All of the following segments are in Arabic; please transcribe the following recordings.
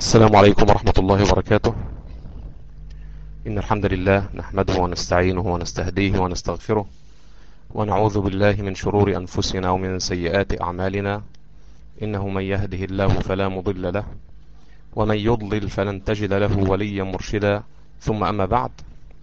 السلام عليكم ورحمة الله وبركاته. إن الحمد لله نحمده ونستعينه ونستهديه ونستغفره، ونعوذ بالله من شرور أنفسنا ومن سيئات أعمالنا. إنه من يهده الله فلا مضل له، ومن يضلل فلن تجد له وليا مرشدا. ثم أما بعد،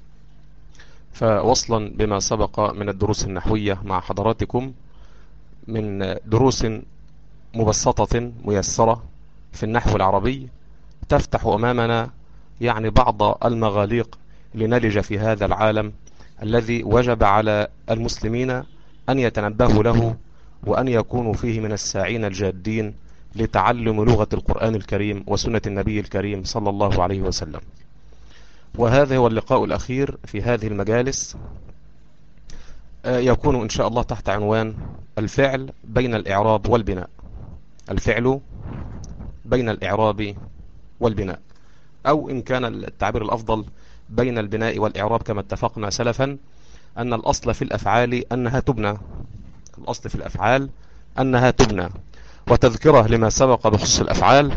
فوصلا بما سبق من الدروس النحوية مع حضراتكم من دروس مبسطة ميسرة في النحو العربي، تفتح أمامنا بعض المغاليق لنلج في هذا العالم الذي وجب على المسلمين أن يتنبهوا له، وأن يكونوا فيه من الساعين الجادين لتعلم لغة القرآن الكريم وسنة النبي الكريم صلى الله عليه وسلم. وهذا هو اللقاء الأخير في هذه المجالس، يكون إن شاء الله تحت عنوان الفعل بين الإعراب والبناء. الفعل بين الإعراب والبناء، أو إن كان التعبير الأفضل بين البناء والإعراب، كما اتفقنا سلفا أن الأصل في الأفعال أنها تبنى. الأصل في الأفعال أنها تبنى. وتذكرة لما سبق بخصوص الأفعال،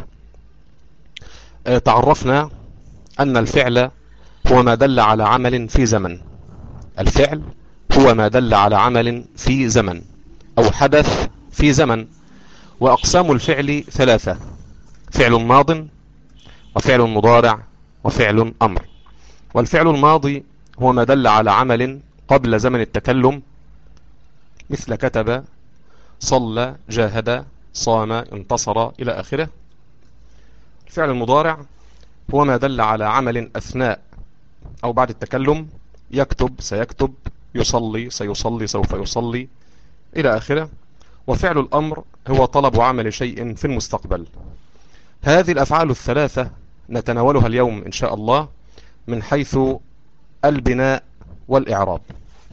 تعرفنا أن الفعل هو ما دل على عمل في زمن. الفعل هو ما دل على عمل في زمن أو حدث في زمن. وأقسام الفعل ثلاثة: فعل ماض، وفعل مضارع، وفعل أمر. والفعل الماضي هو ما دل على عمل قبل زمن التكلم، مثل كتب، صلى، جاهد، صام، انتصر إلى آخره. الفعل المضارع هو ما دل على عمل أثناء أو بعد التكلم، يكتب، سيكتب، يصلي، سيصلي، سوف يصلي إلى آخره. وفعل الأمر هو طلب عمل شيء في المستقبل. هذه الأفعال الثلاثة نتناولها اليوم إن شاء الله من حيث البناء والإعراب.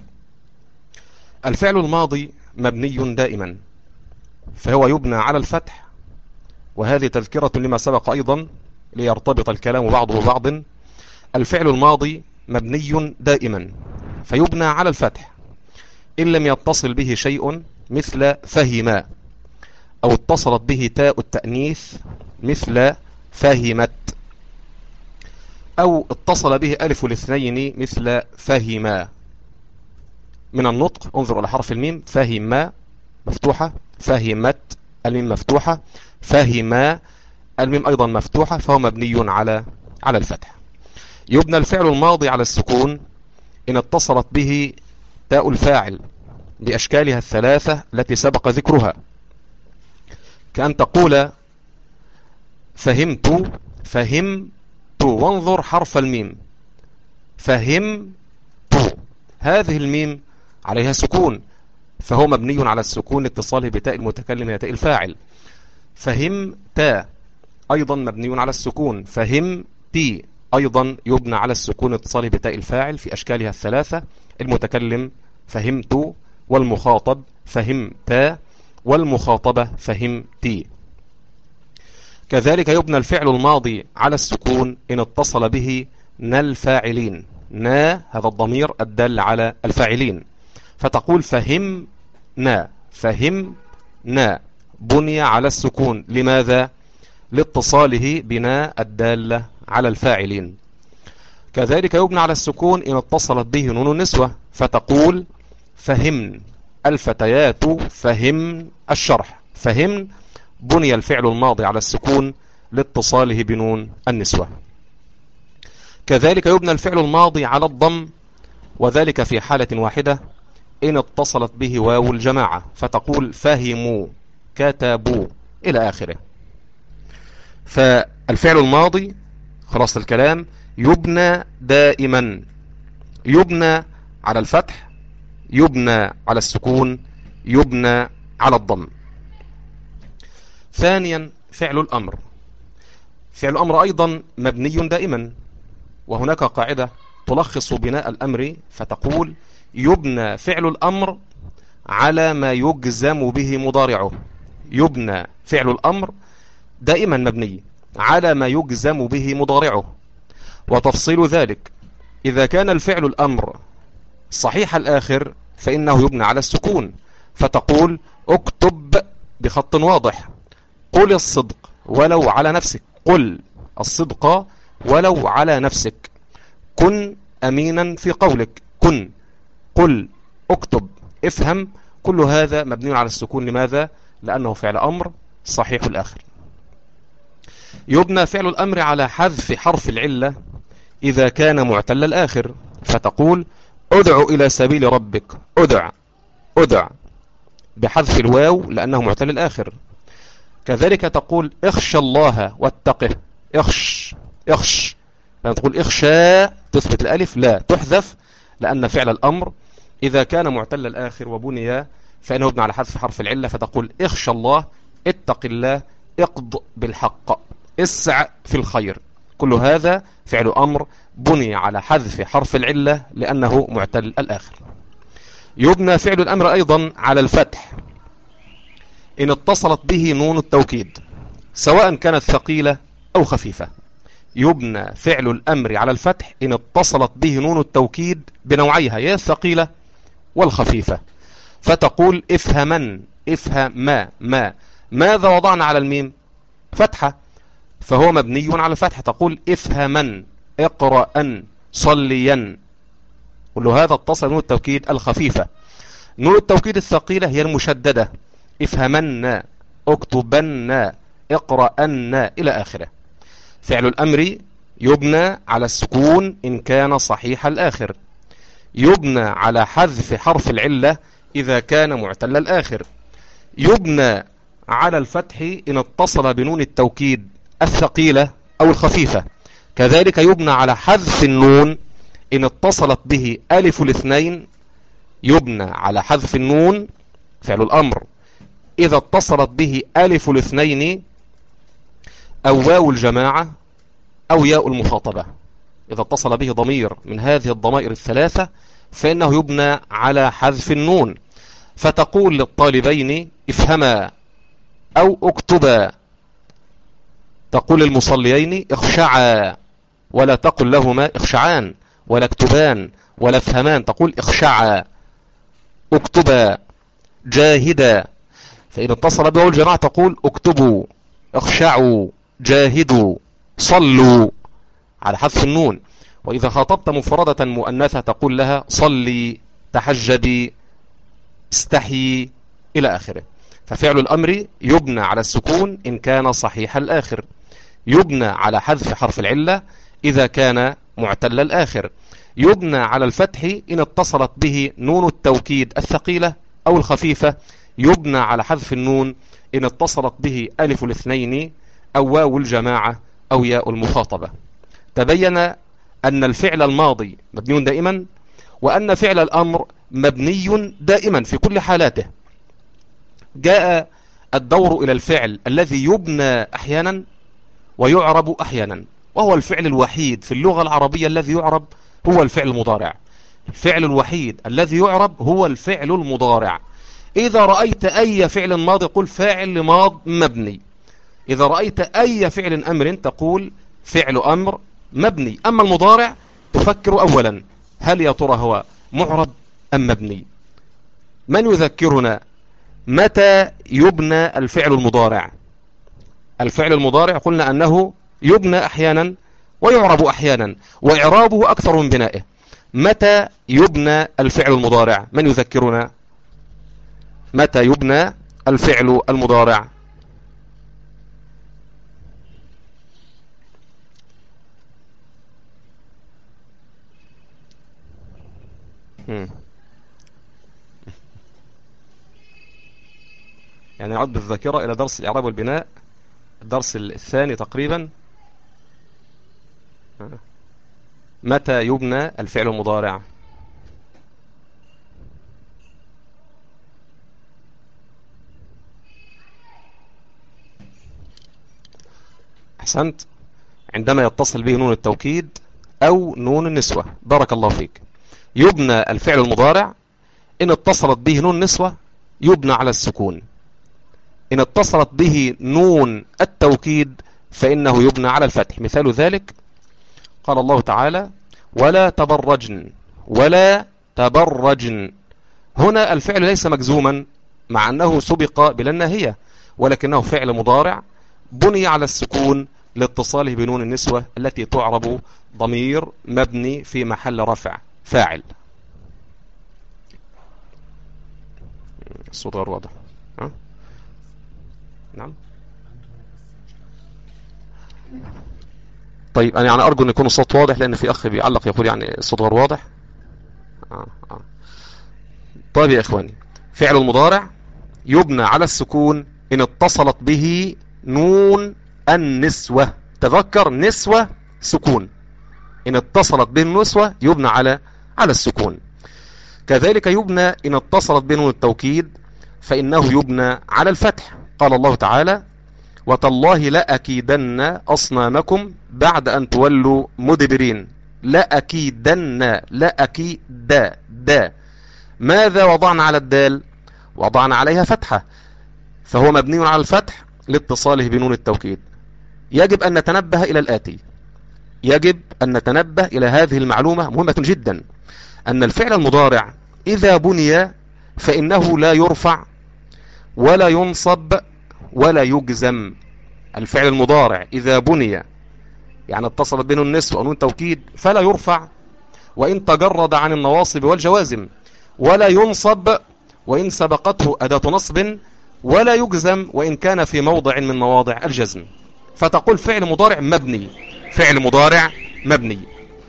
الفعل الماضي مبني دائما، فهو يبنى على الفتح. وهذه تذكرة لما سبق أيضا ليرتبط الكلام بعضه ببعض. الفعل الماضي مبني دائما فيبنى على الفتح إن لم يتصل به شيء، مثل فهم، أو اتصلت به تاء التأنيث مثل فهمت، أو اتصل به ألف الاثنين مثل فهما. من النطق انظروا إلى حرف الميم، فهم مفتوحة، فهمت الميم مفتوحة، فهما الميم أيضا مفتوحة، فهو مبني على الفتح. يبنى الفعل الماضي على السكون إن اتصلت به تاء الفاعل بأشكالها الثلاثة التي سبق ذكرها، كأن تقول فهمت، فهمت، وانظر حرف الميم، فهمت، هذه الميم عليها سكون، فهو مبني على السكون اتصاله بتاء المتكلم هي تاء الفاعل. فهمت أيضا مبني على السكون. فهمتي أيضا يبنى على السكون اتصاله بتاء الفاعل في أشكالها الثلاثة: المتكلم فهمت، والمخاطب فهمت، والمخاطبة فهمتي. كذلك يبنى الفعل الماضي على السكون إن اتصل به نا الفاعلين. نا هذا الضمير الدال على الفاعلين، فتقول فهمنا، فهمنا، بني على السكون. لماذا؟ لاتصاله بنا الدالة على الفاعلين. كذلك يبنى على السكون إن اتصلت به نون النسوة، فتقول فهمن الفتيات، فهمن الشرح. فهمن بني الفعل الماضي على السكون لاتصاله بنون النسوة. كذلك يبنى الفعل الماضي على الضم، وذلك في حالة واحدة إن اتصلت به واو الجماعة، فتقول فهموا، كتبوا إلى آخره. فالفعل الماضي خلاص الكلام يبنى دائما، يبنى على الفتح، يبنى على السكون، يبنى على الضم. ثانيا فعل الأمر. فعل الأمر أيضا مبني دائما، وهناك قاعدة تلخص بناء الأمر، فتقول يبنى فعل الأمر على ما يجزم به مضارعه. يبنى فعل الأمر دائما مبني على ما يجزم به مضارعه. وتفصيل ذلك: إذا كان الفعل الأمر صحيح الآخر فإنه يبنى على السكون، فتقول اكتب بخط واضح، قل الصدق ولو على نفسك، قل الصدق ولو على نفسك. كن أمينا في قولك. كن، قل، اكتب، افهم، كل هذا مبني على السكون. لماذا؟ لأنه فعل أمر صحيح الآخر. يبنى فعل الأمر على حذف حرف العلة إذا كان معتل الآخر، فتقول ادع إلى سبيل ربك. ادع، ادع بحذف الواو لأنه معتل الآخر. كذلك تقول اخشى الله واتقه. اخش، اخش. لما تقول اخشى تثبت الألف، لا تحذف، لأن فعل الأمر إذا كان معتل الآخر وبني فإنه يبنى على حذف حرف العلة، فتقول اخشى الله، اتق الله، اقض بالحق، اسع في الخير. كل هذا فعل أمر بني على حذف حرف العلة لأنه معتل الآخر. يبنى فعل الأمر أيضا على الفتح إن اتصلت به نون التوكيد سواء كانت ثقيلة أو خفيفة. يبنى فعل الأمر على الفتح إن اتصلت به نون التوكيد بنوعيها، يا الثقيلة والخفيفة. فتقول افهمن، افهم ما. ماذا وضعنا على الميم؟ فتحة، فهو مبني على الفتح. تقول افهمن، اقرأن، صليا. كل هذا اتصل نون التوكيد الخفيفة. نون التوكيد الثقيلة هي المشددة، افهمن، اكتبن، اقرأن إلى آخره. فعل الأمر يبنى على السكون إن كان صحيح الآخر. يبنى على حذف حرف العلة إذا كان معتل الآخر. يبنى على الفتح إن اتصل بنون التوكيد الثقيلة أو الخفيفة. كذلك يبنى على حذف النون إن اتصلت به ألف الاثنين. يبنى على حذف النون فعل الأمر إذا اتصلت به ألف الاثنين أو واو الجماعة أو ياء المخاطبة. إذا اتصل به ضمير من هذه الضمائر الثلاثة فإنه يبنى على حذف النون. فتقول للطالبين افهما أو اكتبا. تقول للمصليين اخشعا، ولا تقل لهما اخشعان ولا اكتبان ولا افهمان. تقول اخشعا، اكتبا، جاهدا. فإن اتصل به الجماعة تقول اكتبوا، اخشعوا، جاهدوا، صلوا على حذف النون. وإذا خاطبت مفردة مؤنثة تقول لها صلي، تحجبي، استحي إلى آخره. ففعل الأمر يبنى على السكون إن كان صحيح الآخر. يبنى على حذف حرف العلة إذا كان معتل الآخر. يبنى على الفتح إن اتصلت به نون التوكيد الثقيلة أو الخفيفة. يبنى على حذف النون إن اتصلت به ألف الاثنين أو واو الجماعة أو ياء المخاطبة. تبين أن الفعل الماضي مبني دائما، وأن فعل الأمر مبني دائما في كل حالاته. جاء الدور إلى الفعل الذي يبنى أحيانا ويعرب أحيانا، وهو الفعل الوحيد في اللغة العربية الذي يعرب هو الفعل المضارع. الفعل الوحيد الذي يعرب هو الفعل المضارع. إذا رأيت أي فعل ماضي قل فاعل ماض مبني. إذا رأيت أي فعل أمر تقول فعل أمر مبني. أما المضارع تفكر أولا هل يا ترى هو معرب أم مبني. من يذكرنا متى يبنى الفعل المضارع؟ الفعل المضارع قلنا أنه يبنى أحيانا ويعرب أحيانا، وإعرابه أكثر من بنائه. متى يبنى الفعل المضارع؟ من يذكرنا متى يبنى الفعل المضارع؟ يعني نعود بالذاكرة إلى درس الإعراب والبناء، الدرس الثاني تقريبا. متى يبنى الفعل المضارع؟ أحسنت، عندما يتصل به نون التوكيد أو نون النسوة. بارك الله فيك. يبنى الفعل المضارع إن اتصلت به نون النسوة يبنى على السكون. إن اتصلت به نون التوكيد فإنه يبنى على الفتح. مثال ذلك قال الله تعالى ولا تبرجن، ولا تبرجن. هنا الفعل ليس مجزوما مع أنه سبق بلا الناهية، ولكنه فعل مضارع بني على السكون لاتصاله بنون النسوة التي تعرب ضمير مبني في محل رفع فاعل. الصوت غير واضح. نعم. طيب أنا يعني أرجو أن يكون الصوت واضح، لأن في أخ بيعلق يقول يعني الصوت غير واضح. طيب يا إخواني، فعل المضارع يبنى على السكون إن اتصلت به نون النسوة. تذكر، نسوة سكون، إن اتصلت به النسوة يبنى على السكون. كذلك يبنى إن اتصلت به نون التوكيد فإنه يبنى على الفتح. قال الله تعالى: وتالله لأكيدن أصنامكم بعد أن تولوا مدبرين. لأكيدن، لأكيد دا. ماذا وضعنا على الدال؟ وضعنا عليها فتحة، فهو مبني على الفتح لاتصاله بنون التوكيد. يجب أن نتنبه إلى الآتي، يجب أن نتنبه إلى هذه المعلومة مهمة جدا، أن الفعل المضارع إذا بني فإنه لا يرفع ولا ينصب ولا يجزم. الفعل المضارع إذا بني يعني اتصلت بينه النسوة ونون توكيد فلا يرفع وإن تجرد عن النواصب والجوازم، ولا ينصب وإن سبقته أداة نصب، ولا يجزم وإن كان في موضع من مواضع الجزم. فتقول فعل مضارع مبني، فعل مضارع مبني،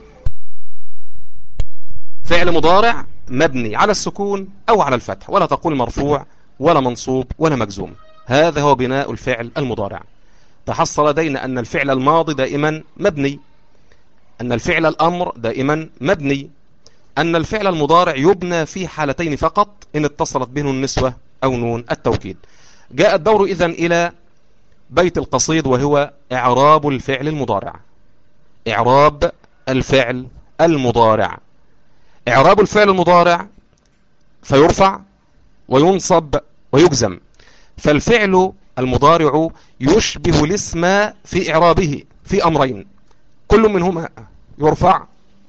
فعل مضارع مبني على السكون أو على الفتح، ولا تقول مرفوع ولا منصوب ولا مجزوم. هذا هو بناء الفعل المضارع. تحصل لدينا أن الفعل الماضي دائما مبني، أن الفعل الأمر دائما مبني، أن الفعل المضارع يبنى في حالتين فقط، إن اتصلت به النسوة أو نون التوكيد. جاء الدور إذن إلى بيت القصيد، وهو إعراب الفعل المضارع. إعراب الفعل المضارع. إعراب الفعل المضارع فيرفع وينصب ويجزم. فالفعل المضارع يشبه الاسم في إعرابه في أمرين، كل منهما يرفع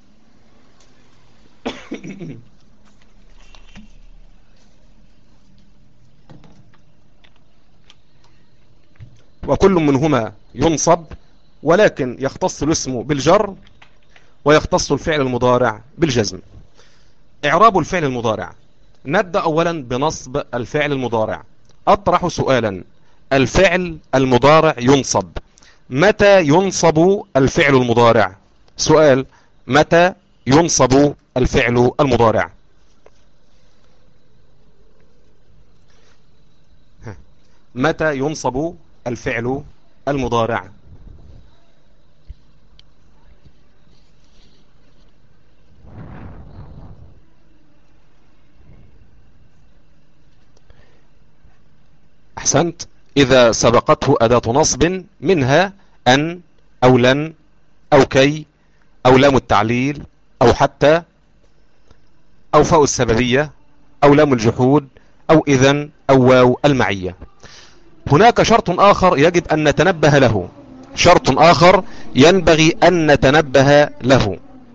وكل منهما ينصب، ولكن يختص الاسم بالجر ويختص الفعل المضارع بالجزم. إعراب الفعل المضارع، نبدأ أولا بنصب الفعل المضارع. أطرح سؤالا: الفعل المضارع ينصب، متى ينصب الفعل المضارع؟ سؤال: متى ينصب الفعل المضارع؟ متى ينصب الفعل المضارع؟ أحسنت. إذا سبقته أداة نصب منها أن أو لن أو كي أو لام التعليل أو حتى أو فاء السببية أو لام الجحود أو إذن أو واو المعية. هناك شرط آخر يجب أن نتنبه له، شرط آخر ينبغي أن نتنبه له.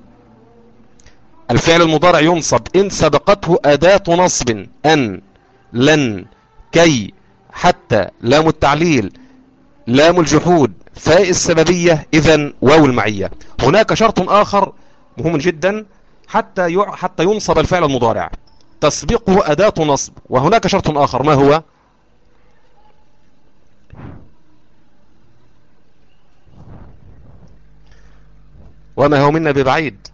الفعل المضارع ينصب إن سبقته أداة نصب أن، لن، كي، حتى، لام التعليل، لام الجحود، فاء السببية، إذن واو المعية. هناك شرط آخر مهم جدا حتى ينصب الفعل المضارع، تسبقه أداة نصب. وهناك شرط آخر، ما هو؟ وما هو منا ببعيد.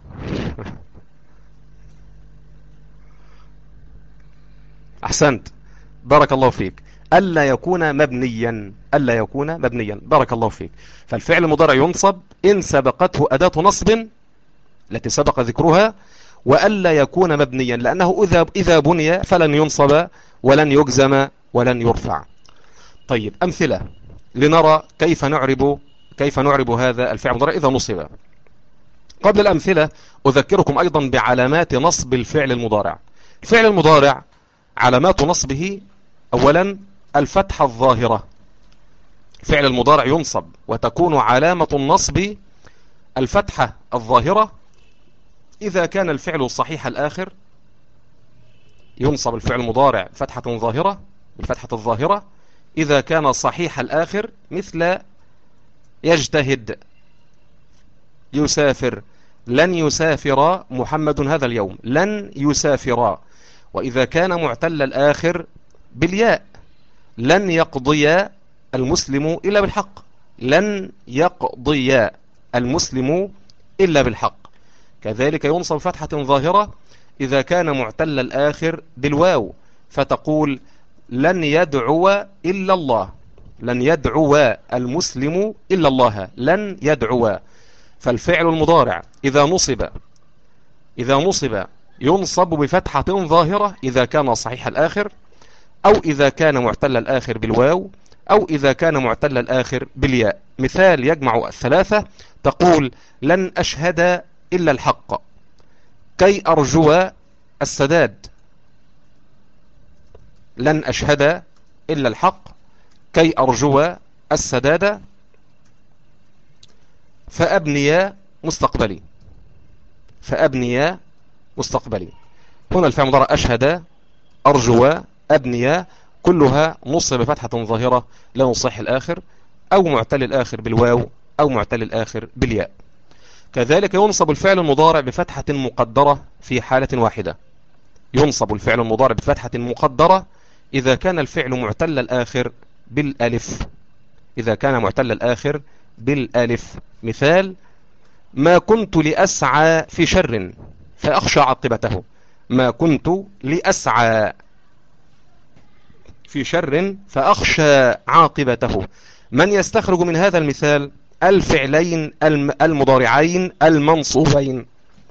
أحسنت، بارك الله فيك. ألا يكون مبنيا، ألا يكون مبنيا، بارك الله فيك. فالفعل المضارع ينصب إن سبقته أداة نصب التي سبق ذكرها، وألا يكون مبنيا لأنه إذا بني فلن ينصب ولن يجزم ولن يرفع. طيب، أمثلة لنرى كيف نعرب هذا الفعل المضارع إذا نصب. قبل الأمثلة أذكركم أيضا بعلامات نصب الفعل المضارع. الفعل المضارع علامات نصبه: أولا الفتحة الظاهرة. فعل المضارع ينصب وتكون علامة النصب الفتحة الظاهرة. إذا كان الفعل صحيح الآخر ينصب الفعل المضارع فتحة ظاهرة بالفتحة الظاهرة. إذا كان صحيح الآخر مثل يجتهد، يسافر. لن يسافر محمد هذا اليوم، لن يسافر. وإذا كان معتل الآخر بالياء، لن يقضي المسلم إلا بالحق، لن يقضي المسلم إلا بالحق. كذلك ينصب فتحة ظاهرة إذا كان معتل الآخر بالواو، فتقول لن يدعو إلا الله، لن يدعو المسلم إلا الله، لن يدعو. فالفعل المضارع إذا نصب ينصب بفتحة ظاهرة إذا كان صحيح الآخر، أو إذا كان معتل الآخر بالواو، أو إذا كان معتل الآخر بالياء. مثال يجمع الثلاثة، تقول لن أشهد إلا الحق كي أرجو السداد، لن أشهد إلا الحق كي أرجو السداد فأبني مستقبلي، فأبني مستقبلي. هنا الفعل المضارع أشهد، أرجو، أبني، كلها نصب بفتحة ظاهرة لا نصح الآخر، أو معتل الآخر بالواو، أو معتل الآخر بالياء. كذلك ينصب الفعل المضارع بفتحة مقدرة في حالة واحدة. ينصب الفعل المضارع بفتحة مقدرة إذا كان الفعل معتل الآخر بالألف، إذا كان معتل الآخر بالألف. مثال ما كنت لأسعى في شر فأخشى عاقبته، ما كنت لأسعى في شر فأخشى عاقبته. من يستخرج من هذا المثال الفعلين المضارعين المنصوبين؟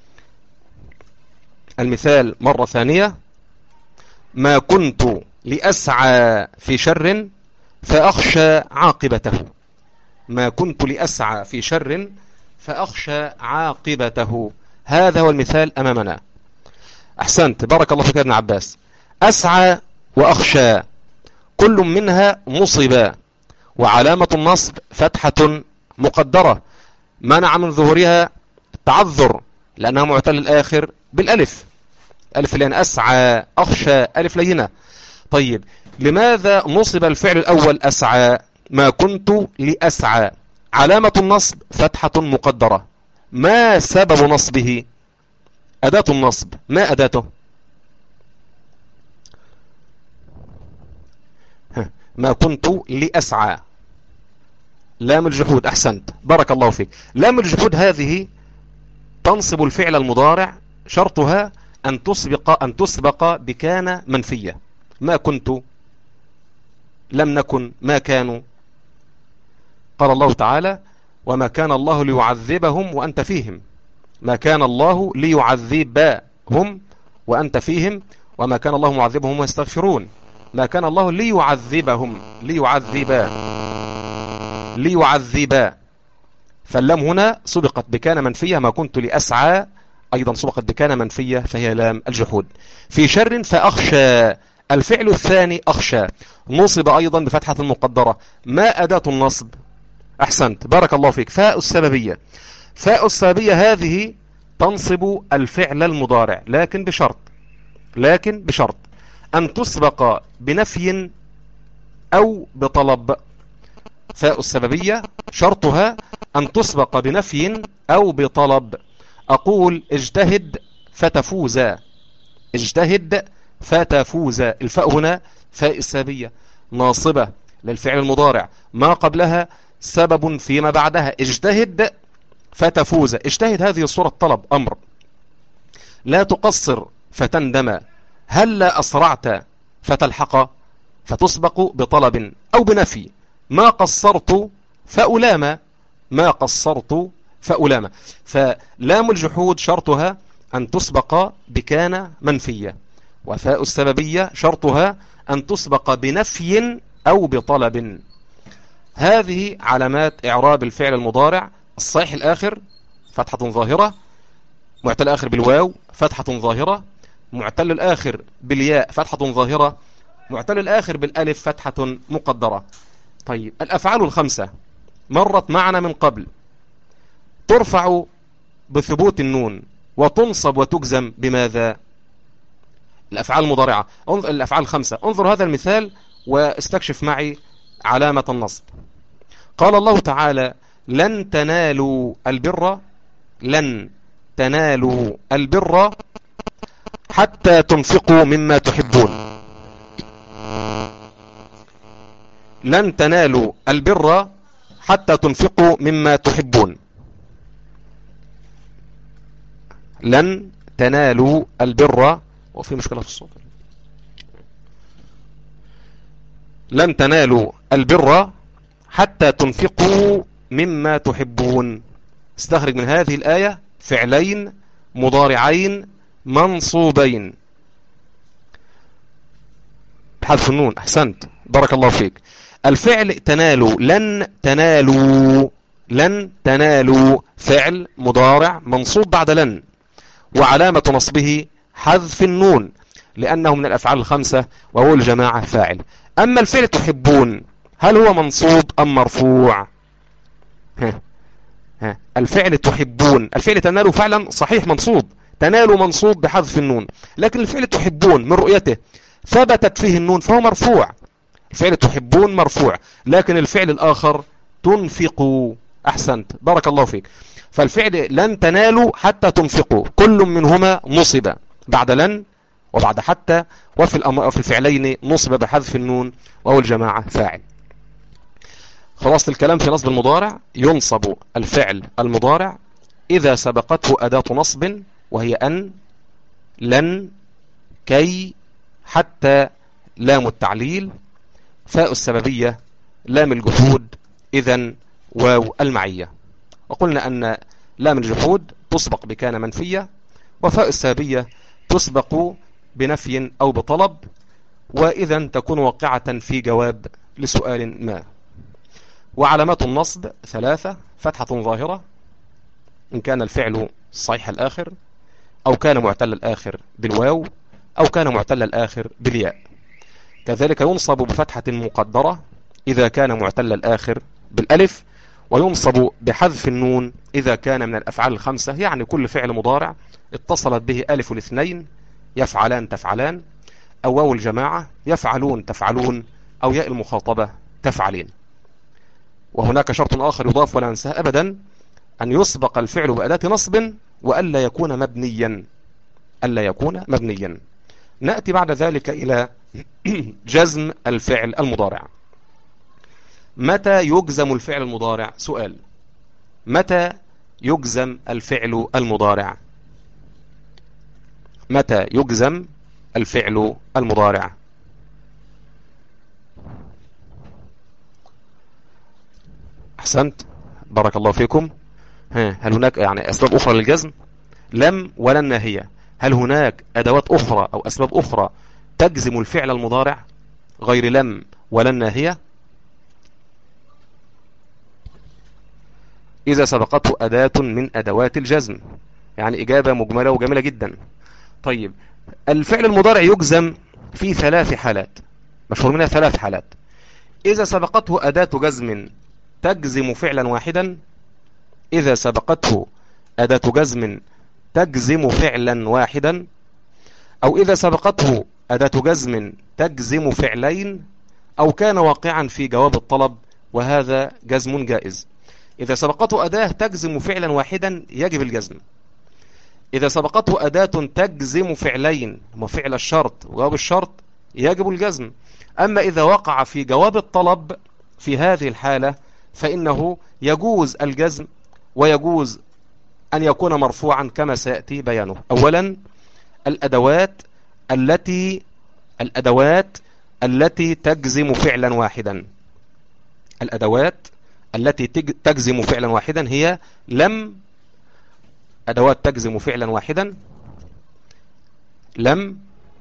المثال مرة ثانية، ما كنت لأسعى في شر فأخشى عاقبته، ما كنت لأسعى في شر فأخشى عاقبته. هذا هو المثال أمامنا. أحسنت، بارك الله فيك يا ابن عباس. أسعى وأخشى كل منها نصب، وعلامة النصب فتحة مقدرة منع من ظهورها التعذر لأنها معتل الآخر بالألف، ألف لين أسعى، أخشى ألف لينة. طيب لماذا نصب الفعل الأول أسعى؟ ما كنت لأسعى، علامة النصب فتحة مقدرة. ما سبب نصبه؟ أداة النصب، ما أداته؟ ما كنت لأسعى، لام الجحود. أحسنت، بارك الله فيك. لام الجحود هذه تنصب الفعل المضارع، شرطها أن تسبق بكان منفية. ما كنت، لم نكن، ما كانوا. قال الله تعالى وما كان الله ليعذبهم وأنت فيهم، ما كان الله ليعذبهم وأنت فيهم، وما كان الله معذبهم ويستغفرون. ما كان الله ليعذبهم، ليعذبا، فاللام هنا سبقت بكان منفية. ما كنت لأسعى أيضا سبقت بكان منفية فهي لام الجحود. في شر فأخشى، الفعل الثاني أخشى نصب أيضا بفتحة المقدرة. ما أداة النصب؟ أحسنت، بارك الله فيك، فاء السببية. فاء السببية هذه تنصب الفعل المضارع لكن بشرط أن تسبق بنفي أو بطلب. فاء السببية شرطها أن تسبق بنفي أو بطلب. أقول اجتهد فتفوز، اجتهد فتفوز. الفاء هنا فاء السببية ناصبة للفعل المضارع، ما قبلها سبب فيما بعدها. اجتهد فتفوز، اجتهد هذه صورة طلب أمر. لا تقصر فتندم، هل أسرعت فتلحق، فتسبق بطلب أو بنفي. ما قصرت فألام، ما قصرت فألام. فلام الجحود شرطها أن تسبق بكان منفية، وفاء السببية شرطها أن تسبق بنفي أو بطلب. هذه علامات إعراب الفعل المضارع. الصحيح الآخر فتحة ظاهرة، معتل الآخر بالواو فتحة ظاهرة، معتل الآخر بالياء فتحة ظاهرة، معتل الآخر بالألف فتحة مقدرة. طيب الأفعال الخمسة مرت معنا من قبل، ترفع بثبوت النون وتنصب وتجزم بماذا؟ الأفعال المضارعة. الأفعال الخمسة، انظر هذا المثال واستكشف معي علامة النصب. قال الله تعالى لن تنالوا البر، لن تنالوا البر حتى تنفقوا مما تحبون. لن تنالوا البر حتى تنفقوا مما تحبون. لن تنالوا البر، وفي مشكلة في الصوت. لن تنالوا البر حتى تنفقوا مما تحبون. استخرج من هذه الآية فعلين مضارعين منصوبين بحذف النون. أحسنت، بارك الله فيك. الفعل تنالوا، لن تنالوا، لن تنالوا فعل مضارع منصوب بعد لن، وعلامة نصبه حذف النون لأنه من الأفعال الخمسة، وهو الجماعة فاعل. أما الفعل تحبون هل هو منصوب أم مرفوع؟ الفعل تحبون، الفعل تنالوا فعلا صحيح منصوب، تنالوا منصوب بحذف النون، لكن الفعل تحبون من رؤيته ثبتت فيه النون فهو مرفوع. الفعل تحبون مرفوع، لكن الفعل الآخر تنفقوا. أحسنت، بارك الله فيك. فالفعل لن تنالوا حتى تنفقوا كل منهما نصب بعد لن وبعد حتى، وفي الفعلين نصب بحذف النون، وهو الجماعة فاعل. خلاص الكلام في نصب المضارع: ينصب الفعل المضارع إذا سبقته أداة نصب، وهي أن، لن، كي، حتى، لام التعليل، فاء السببية، لام الجحود، إذن، واو المعية. وقلنا أن لام الجحود تسبق بكان منفية، وفاء السببية تسبق بنفي أو بطلب، وإذن تكون واقعة في جواب لسؤال ما. وعلامات النصب ثلاثة: فتحة ظاهرة إن كان الفعل صحيح الآخر، أو كان معتل الآخر بالواو، أو كان معتل الآخر بالياء. كذلك ينصب بفتحة مقدرة إذا كان معتل الآخر بالألف، وينصب بحذف النون إذا كان من الأفعال الخمسة، يعني كل فعل مضارع اتصلت به ألف الاثنين: يفعلان تفعلان، أو واو الجماعة يفعلون تفعلون، أو ياء المخاطبة تفعلين. وهناك شرط آخر يضاف ولا ننساه أبدا: أن يسبق الفعل بأداة نصب، وألا يكون مبنيا، ألا يكون مبنيا. نأتي بعد ذلك إلى جزم الفعل المضارع. متى يجزم الفعل المضارع؟ سؤال: متى يجزم الفعل المضارع؟ متى يجزم الفعل المضارع؟ أحسنت، بارك الله فيكم. هل هناك يعني أسباب أخرى للجزم؟ لم ولن ناهية، هل هناك أدوات أخرى أو أسباب أخرى تجزم الفعل المضارع غير لم ولن ناهية؟ إذا سبقته أداة من أدوات الجزم، يعني إجابة مجملة وجميلة جدا. طيب، الفعل المضارع يجزم في ثلاث حالات، مشهور منها ثلاث حالات: إذا سبقته أداة جزم تجزم فعلا واحدا، إذا سبقته أداة جزم تجزم فعلا واحدا، أو إذا سبقته أداة جزم تجزم فعلين، أو كان واقعا في جواب الطلب، وهذا جزم جائز. إذا سبقته أداة تجزم فعلا واحدا يجب الجزم. إذا سبقته أداة تجزم فعلين، وفعل الشرط وجواب الشرط، يجب الجزم. أما إذا وقع في جواب الطلب في هذه الحالة فإنه يجوز الجزم، ويجوز أن يكون مرفوعا كما سيأتي بيانه. أولا، الأدوات التي تجزم فعلا واحدا. الأدوات التي تجزم فعلا واحدا هي لم، أدوات تجزم فعلا واحدا: لم،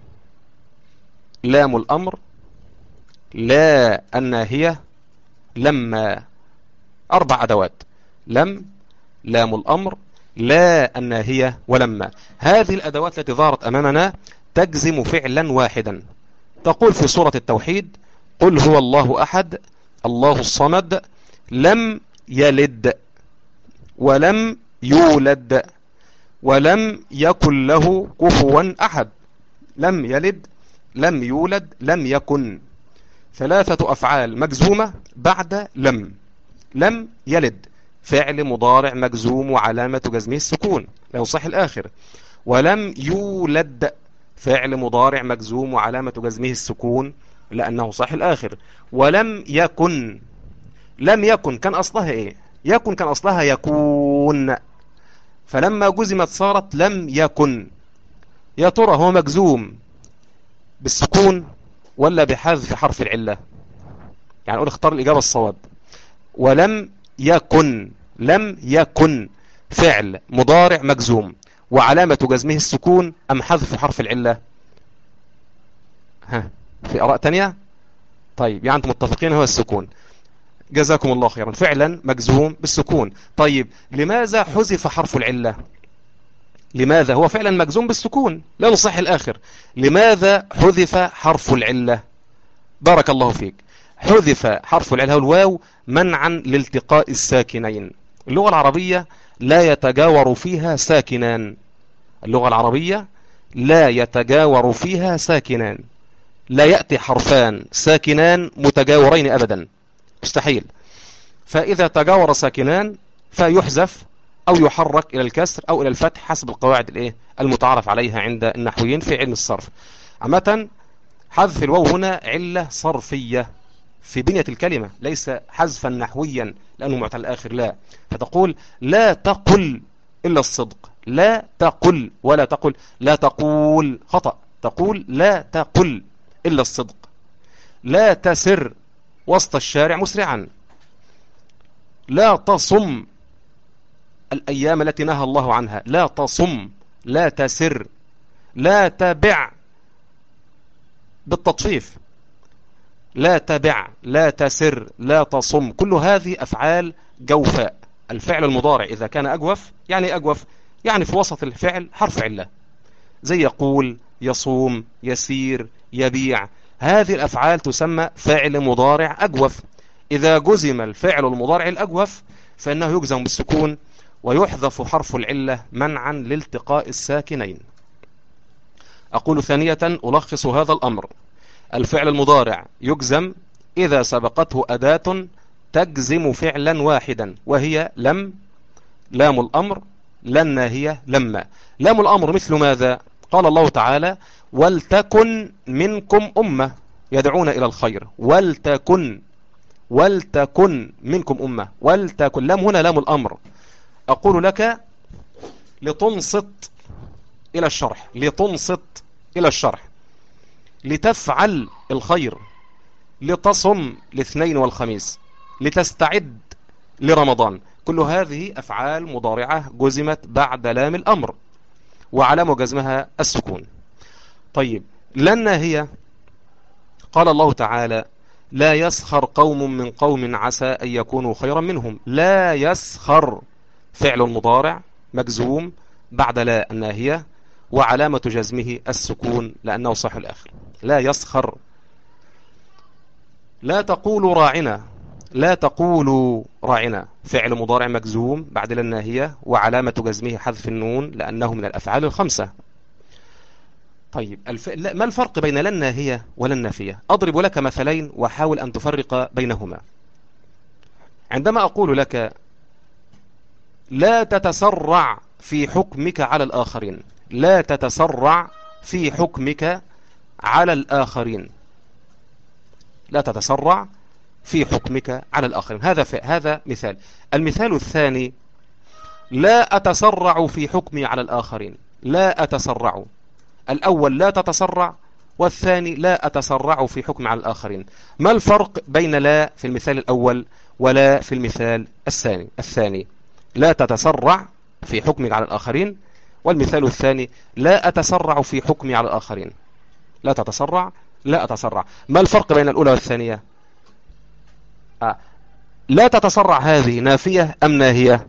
لام الأمر، لا الناهية، لما. 4 أدوات: لم، لام الأمر، لا الناهية، ولما. هذه الأدوات التي ظهرت أمامنا تجزم فعلا واحدا. تقول في سورة التوحيد: قل هو الله أحد الله الصمد لم يلد ولم يولد ولم يكن له كفوا أحد. لم يلد، لم يولد، لم يكن. 3 أفعال مجزومة بعد لم. لم يلد فعل مضارع مجزوم وعلامة جزمه السكون لو صح الآخر. ولم يولد فعل مضارع مجزوم وعلامة جزمه السكون لأنه صح الآخر. ولم يكن، لم يكن كان أصلها إيه؟ يكن كان أصلها يكون، فلما جزمت صارت لم يكن. يا ترى هو مجزوم بالسكون ولا بحذف حرف العلة؟ يعني أقول اختار الإجابة الصواب. ولم يكن، لم يكن فعل مضارع مجزوم وعلامة جزمه السكون أم حذف حرف العلة؟ ها، في آراء تانية؟ طيب يعني أنتم متفقين هو السكون. جزاكم الله خيرا، فعلا مجزوم بالسكون. طيب لماذا حذف حرف العلة؟ لماذا هو فعلا مجزوم بالسكون لا نصح الآخر، لماذا حذف حرف العلة؟ بارك الله فيك. حذف حرف العلة الواو منعا لالتقاء الساكنين. اللغة العربية لا يتجاور فيها ساكنان، اللغة العربية لا يتجاور فيها ساكنان، لا يأتي حرفان ساكنان متجاورين أبدا، مستحيل. فإذا تجاور ساكنان فيحذف أو يحرك إلى الكسر أو إلى الفتح حسب القواعد المتعارف عليها عند النحويين في علم الصرف. عامة حذف الواو هنا علة صرفية في بنية الكلمة، ليس حذفا نحويا لأنه معتل الآخر، لا. فتقول لا تقل إلا الصدق، لا تقل، ولا تقل لا تقول، خطأ. تقول لا تقل إلا الصدق. لا تسر وسط الشارع مسرعا. لا تصم الأيام التي نهى الله عنها، لا تصم. لا تسر. لا تبع بالتطفيف، لا تبع، لا تسر، لا تصم، كل هذه أفعال جوفاء. الفعل المضارع إذا كان أجوف، يعني أجوف يعني في وسط الفعل حرف علة، زي يقول، يصوم، يسير، يبيع. هذه الأفعال تسمى فعل مضارع أجوف. إذا جزم الفعل المضارع الأجوف فإنه يجزم بالسكون ويحذف حرف العلة منعا لالتقاء الساكنين. أقول ثانية ألخص هذا الأمر: الفعل المضارع يجزم إذا سبقته أداة تجزم فعلا واحدا، وهي لم، لام الأمر، لا الناهية، لما. لام الأمر مثل ماذا؟ قال الله تعالى: ولتكن منكم أمة يدعون إلى الخير. ولتكن، ولتكن منكم أمة، ولتكن. لام هنا لام الأمر. أقول لك لتنصت إلى الشرح، لتنصت إلى الشرح، لتفعل الخير، لتصم الاثنين والخميس، لتستعد لرمضان. كل هذه أفعال مضارعة جزمت بعد لام الأمر وعلامة جزمها السكون. طيب لن هي، قال الله تعالى: لا يسخر قوم من قوم عسى أن يكونوا خيرا منهم. لا يسخر فعل مضارع مجزوم بعد لا الناهية وعلامة جزمه السكون لأنه صح الآخر. لا يسخر. لا تقولوا راعنا، لا تقولوا راعنا فعل مضارع مجزوم بعد لا الناهية وعلامة جزمه حذف النون لأنه من الأفعال الخمسة. طيب ما الفرق بين لا الناهية ولا النافية؟ أضرب لك مثلين وحاول أن تفرق بينهما. عندما أقول لك لا تتسرع في حكمك على الآخرين، لا تتسرع في حكمك على الآخرين، لا تتسرع في حكمك على الآخرين، هذا مثال. المثال الثاني: لا أتسرع في حكمي على الآخرين. لا أتسرع، الأول لا تتسرع والثاني لا أتسرع في حكمي على الآخرين. ما الفرق بين لا في المثال الأول ولا في المثال الثاني؟ لا تتسرع في حكمك على الآخرين، والمثال الثاني لا أتسرع في حكمي على الآخرين. لا تتسرع، لا أتسرع. ما الفرق بين الأولى والثانية؟ لا تتسرع هذه نافية أم ناهية؟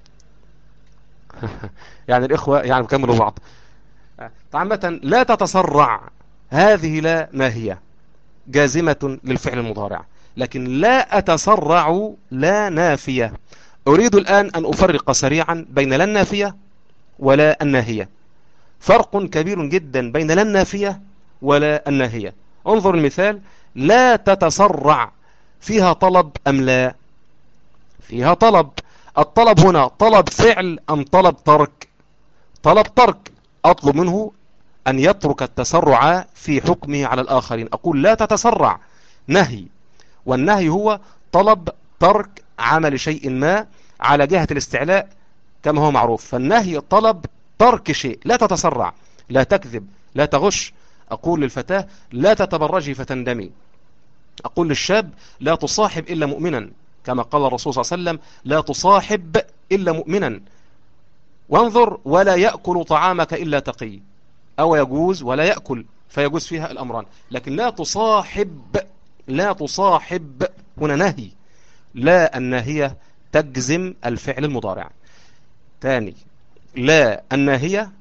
يعني الإخوة يعني بكملوا بعض. عامة لا تتسرع هذه لا ناهية جازمة للفعل المضارع، لكن لا أتسرع لا نافية. أريد الآن أن أفرق سريعا بين لا النافية ولا الناهية. فرق كبير جدا بين لا النافية ولا الناهية. انظر المثال: لا تتسرع فيها طلب أم لا؟ فيها طلب. الطلب هنا طلب فعل أم طلب ترك؟ طلب ترك. أطلب منه أن يترك التسرع في حكمه على الآخرين، أقول لا تتسرع، نهي. والنهي هو طلب ترك عمل شيء ما على جهة الاستعلاء كما هو معروف. فالنهي طلب ترك شيء، لا تتسرع، لا تكذب، لا تغش. أقول للفتاة لا تتبرجي فتندمي. أقول للشاب لا تصاحب إلا مؤمنا، كما قال الرسول صلى الله عليه وسلم لا تصاحب إلا مؤمنا. وانظر ولا يأكل طعامك إلا تقي، أو يجوز ولا يأكل فيجوز فيها الأمران. لكن لا تصاحب، لا تصاحب هنا نهي. لا الناهية تجزم الفعل المضارع. ثاني، لا الناهية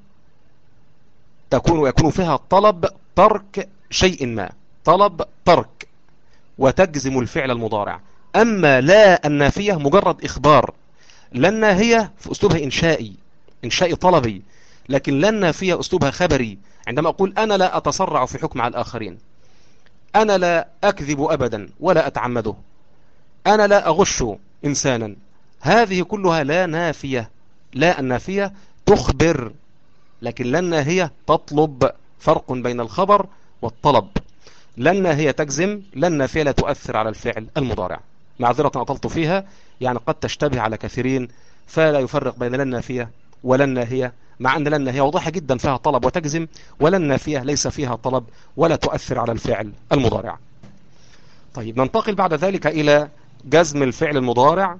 يكون فيها طلب ترك شيء ما، طلب ترك، وتجزم الفعل المضارع. أما لا النافية مجرد إخبار. لا الناهية في أسلوبها إنشائي طلبي، لكن لا النافية أسلوبها خبري. عندما أقول أنا لا أتسرع في حكم على الآخرين، أنا لا أكذب أبدا ولا أتعمده، أنا لا أغش إنسانا، هذه كلها لا نافية. لا النافية تخبر، لكن لا الناهية تطلب. فرق بين الخبر والطلب. لا الناهية تجزم، لا النافية لا تؤثر على الفعل المضارع. معذرة أطلت فيها، يعني قد تشتبه على كثيرين، فلا يفرق بين لا النافية ولا الناهية، مع أن لا الناهية واضحة جدا فيها طلب وتجزم، ولا النافية ليس فيها طلب ولا تؤثر على الفعل المضارع. طيب ننتقل بعد ذلك إلى جزم الفعل المضارع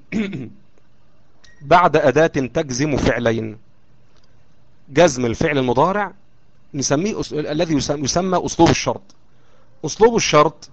بعد أداة تجزم فعلين. جزم الفعل المضارع نسميه الذي يسمى أسلوب الشرط. أسلوب الشرط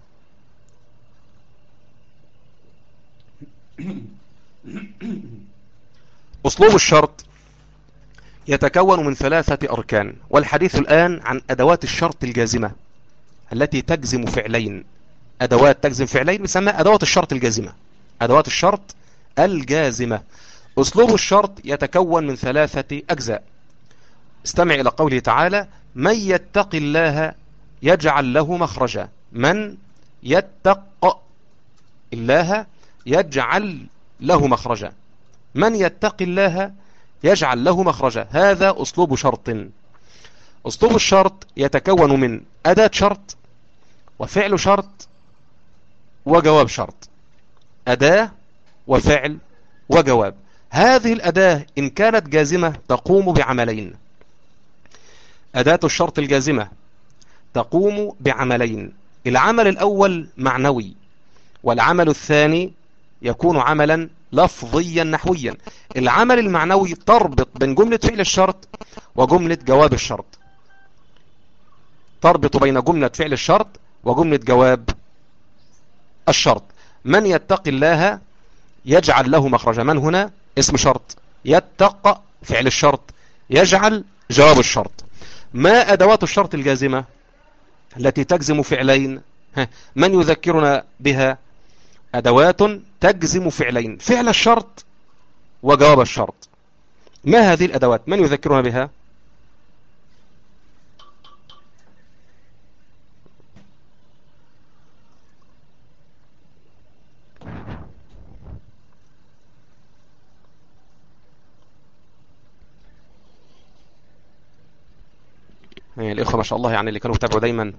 أسلوب الشرط يتكون من 3 أركان، والحديث الآن عن أدوات الشرط الجازمة التي تجزم فعلين. أدوات تجزم فعلين بسمى أدوات الشرط الجازمة. أدوات الشرط الجازمة. أسلوب الشرط يتكون من 3 أجزاء. استمع إلى قوله تعالى من يتق الله يجعل له مخرجا. من يتق الله يجعل له مخرجا. من يتق الله يجعل له مخرجا، هذا أسلوب شرط. أسلوب الشرط يتكون من أداة شرط وفعل شرط وجواب شرط. أداة وفعل وجواب. هذه الأداة إن كانت جازمة تقوم بعملين. أداة الشرط الجازمة تقوم بعملين، العمل الأول معنوي، والعمل الثاني يكون عملا لفظيا نحويا. العمل المعنوي تربط بين جملة فعل الشرط وجملة جواب الشرط، تربط بين جملة فعل الشرط وجملة جواب الشرط. من يتق الله يجعل له مخرجا. من هنا اسم شرط، يتق فعل الشرط، يجعل جواب الشرط. ما أدوات الشرط الجازمة التي تجزم فعلين؟ من يذكرنا بها؟ أدوات تجزم فعلين، فعل الشرط وجواب الشرط. ما هذه الأدوات؟ من يذكرنا بها؟ الإخوة ما شاء الله يعني اللي كانوا يتابعوا دايما.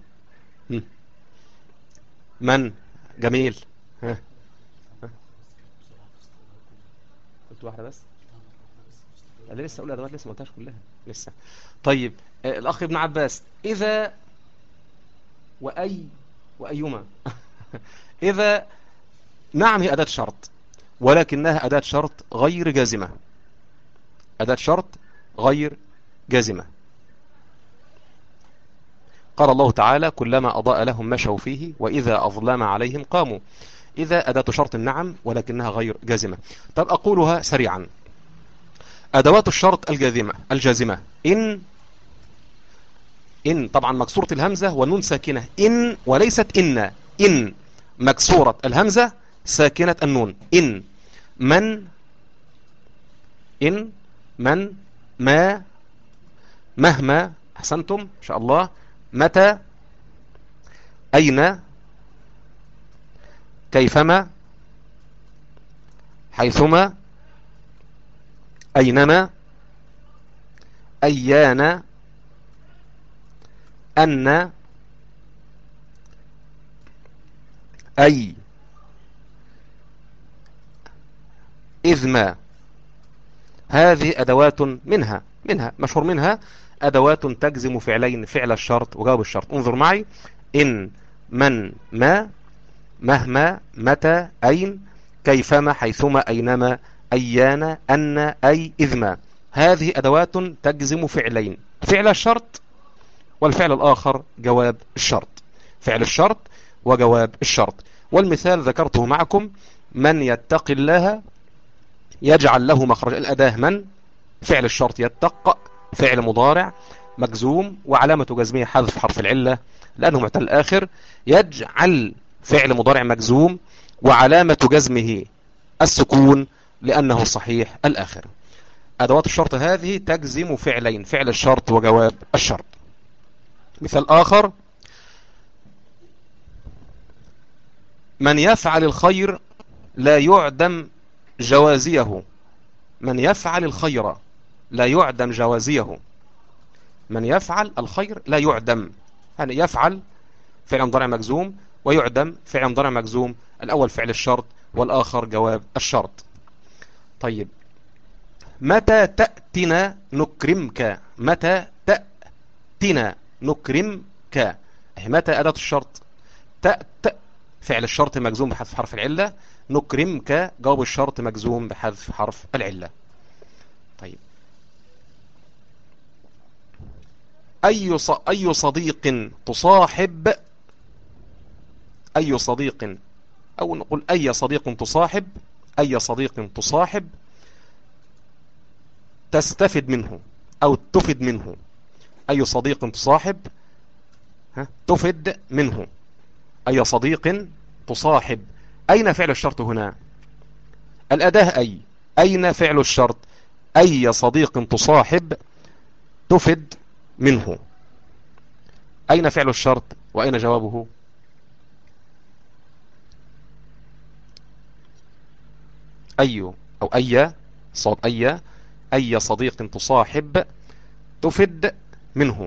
من؟ جميل. قلت واحدة بس؟ أنا لسه أقول أدوات، لسه ما قلتهاش كلها لسه. طيب الأخ ابن عباس، إذا وأي وأيما إذا نعم هي أداة شرط، ولكنها أداة شرط غير جازمة. أداة شرط غير جازمة. قال الله تعالى كلما أضاء لهم مشوا فيه وإذا أظلم عليهم قاموا. إذا أداة شرط نعم ولكنها غير جازمة. طب أقولها سريعا. أدوات الشرط الجازمة إن طبعا مكسورة الهمزة والنون ساكنة، إن وليست إن مكسورة الهمزة ساكنة النون. إن من ما مهما، أحسنتم إن شاء الله، متى، أين، كيفما، حيثما، أينما، أيان، أن، أي، إذ ما. هذه أدوات منها مشهور منها أدوات تجزم فعلين، فعل الشرط وجواب الشرط. انظر معي: إن، من، ما، مهما، متى، أين، كيفما، حيثما، أينما، أيان، أن، أي، إذ ما. هذه أدوات تجزم فعلين، فعل الشرط والفعل الآخر جواب الشرط. فعل الشرط وجواب الشرط. والمثال ذكرته معكم: من يتق الله يجعل له مخرج. الأداة من، فعل الشرط يتق، فعل مضارع مجزوم وعلامة جزمه حذف حرف العلة لأنه معتل الآخر. يجعل فعل مضارع مجزوم وعلامة جزمه السكون لأنه صحيح الآخر. أدوات الشرط هذه تجزم فعلين، فعل الشرط وجواب الشرط. مثال آخر: من يفعل الخير لا يعدم جوازيه. من يفعل الخير لا يعدم جوازيه. من يفعل الخير لا يعدم، يعني يفعل فعل مضارع مجزوم ويعدم فعل مضارع مجزوم، الأول فعل الشرط والآخر جواب الشرط. طيب: متى تأتنا نكرمك. متى تأتنا نكرمك. متى أداة الشرط، تأت فعل الشرط مجزوم بحذف حرف العلة، نكرمك جواب الشرط مجزوم بحذف حرف العلة. طيب: أي صديق تصاحب. أي صديق، أو نقول أي صديق تصاحب. أي صديق تصاحب تستفد منه أو تفد منه. أي صديق تصاحب تفد منه. أي صديق تصاحب. أين فعل الشرط هنا؟ الأداة أي. أين فعل الشرط؟ أي صديق تصاحب تفد منه. أين فعل الشرط وأين جوابه؟ أي أو أي صاد أي صديق تصاحب تفد منه.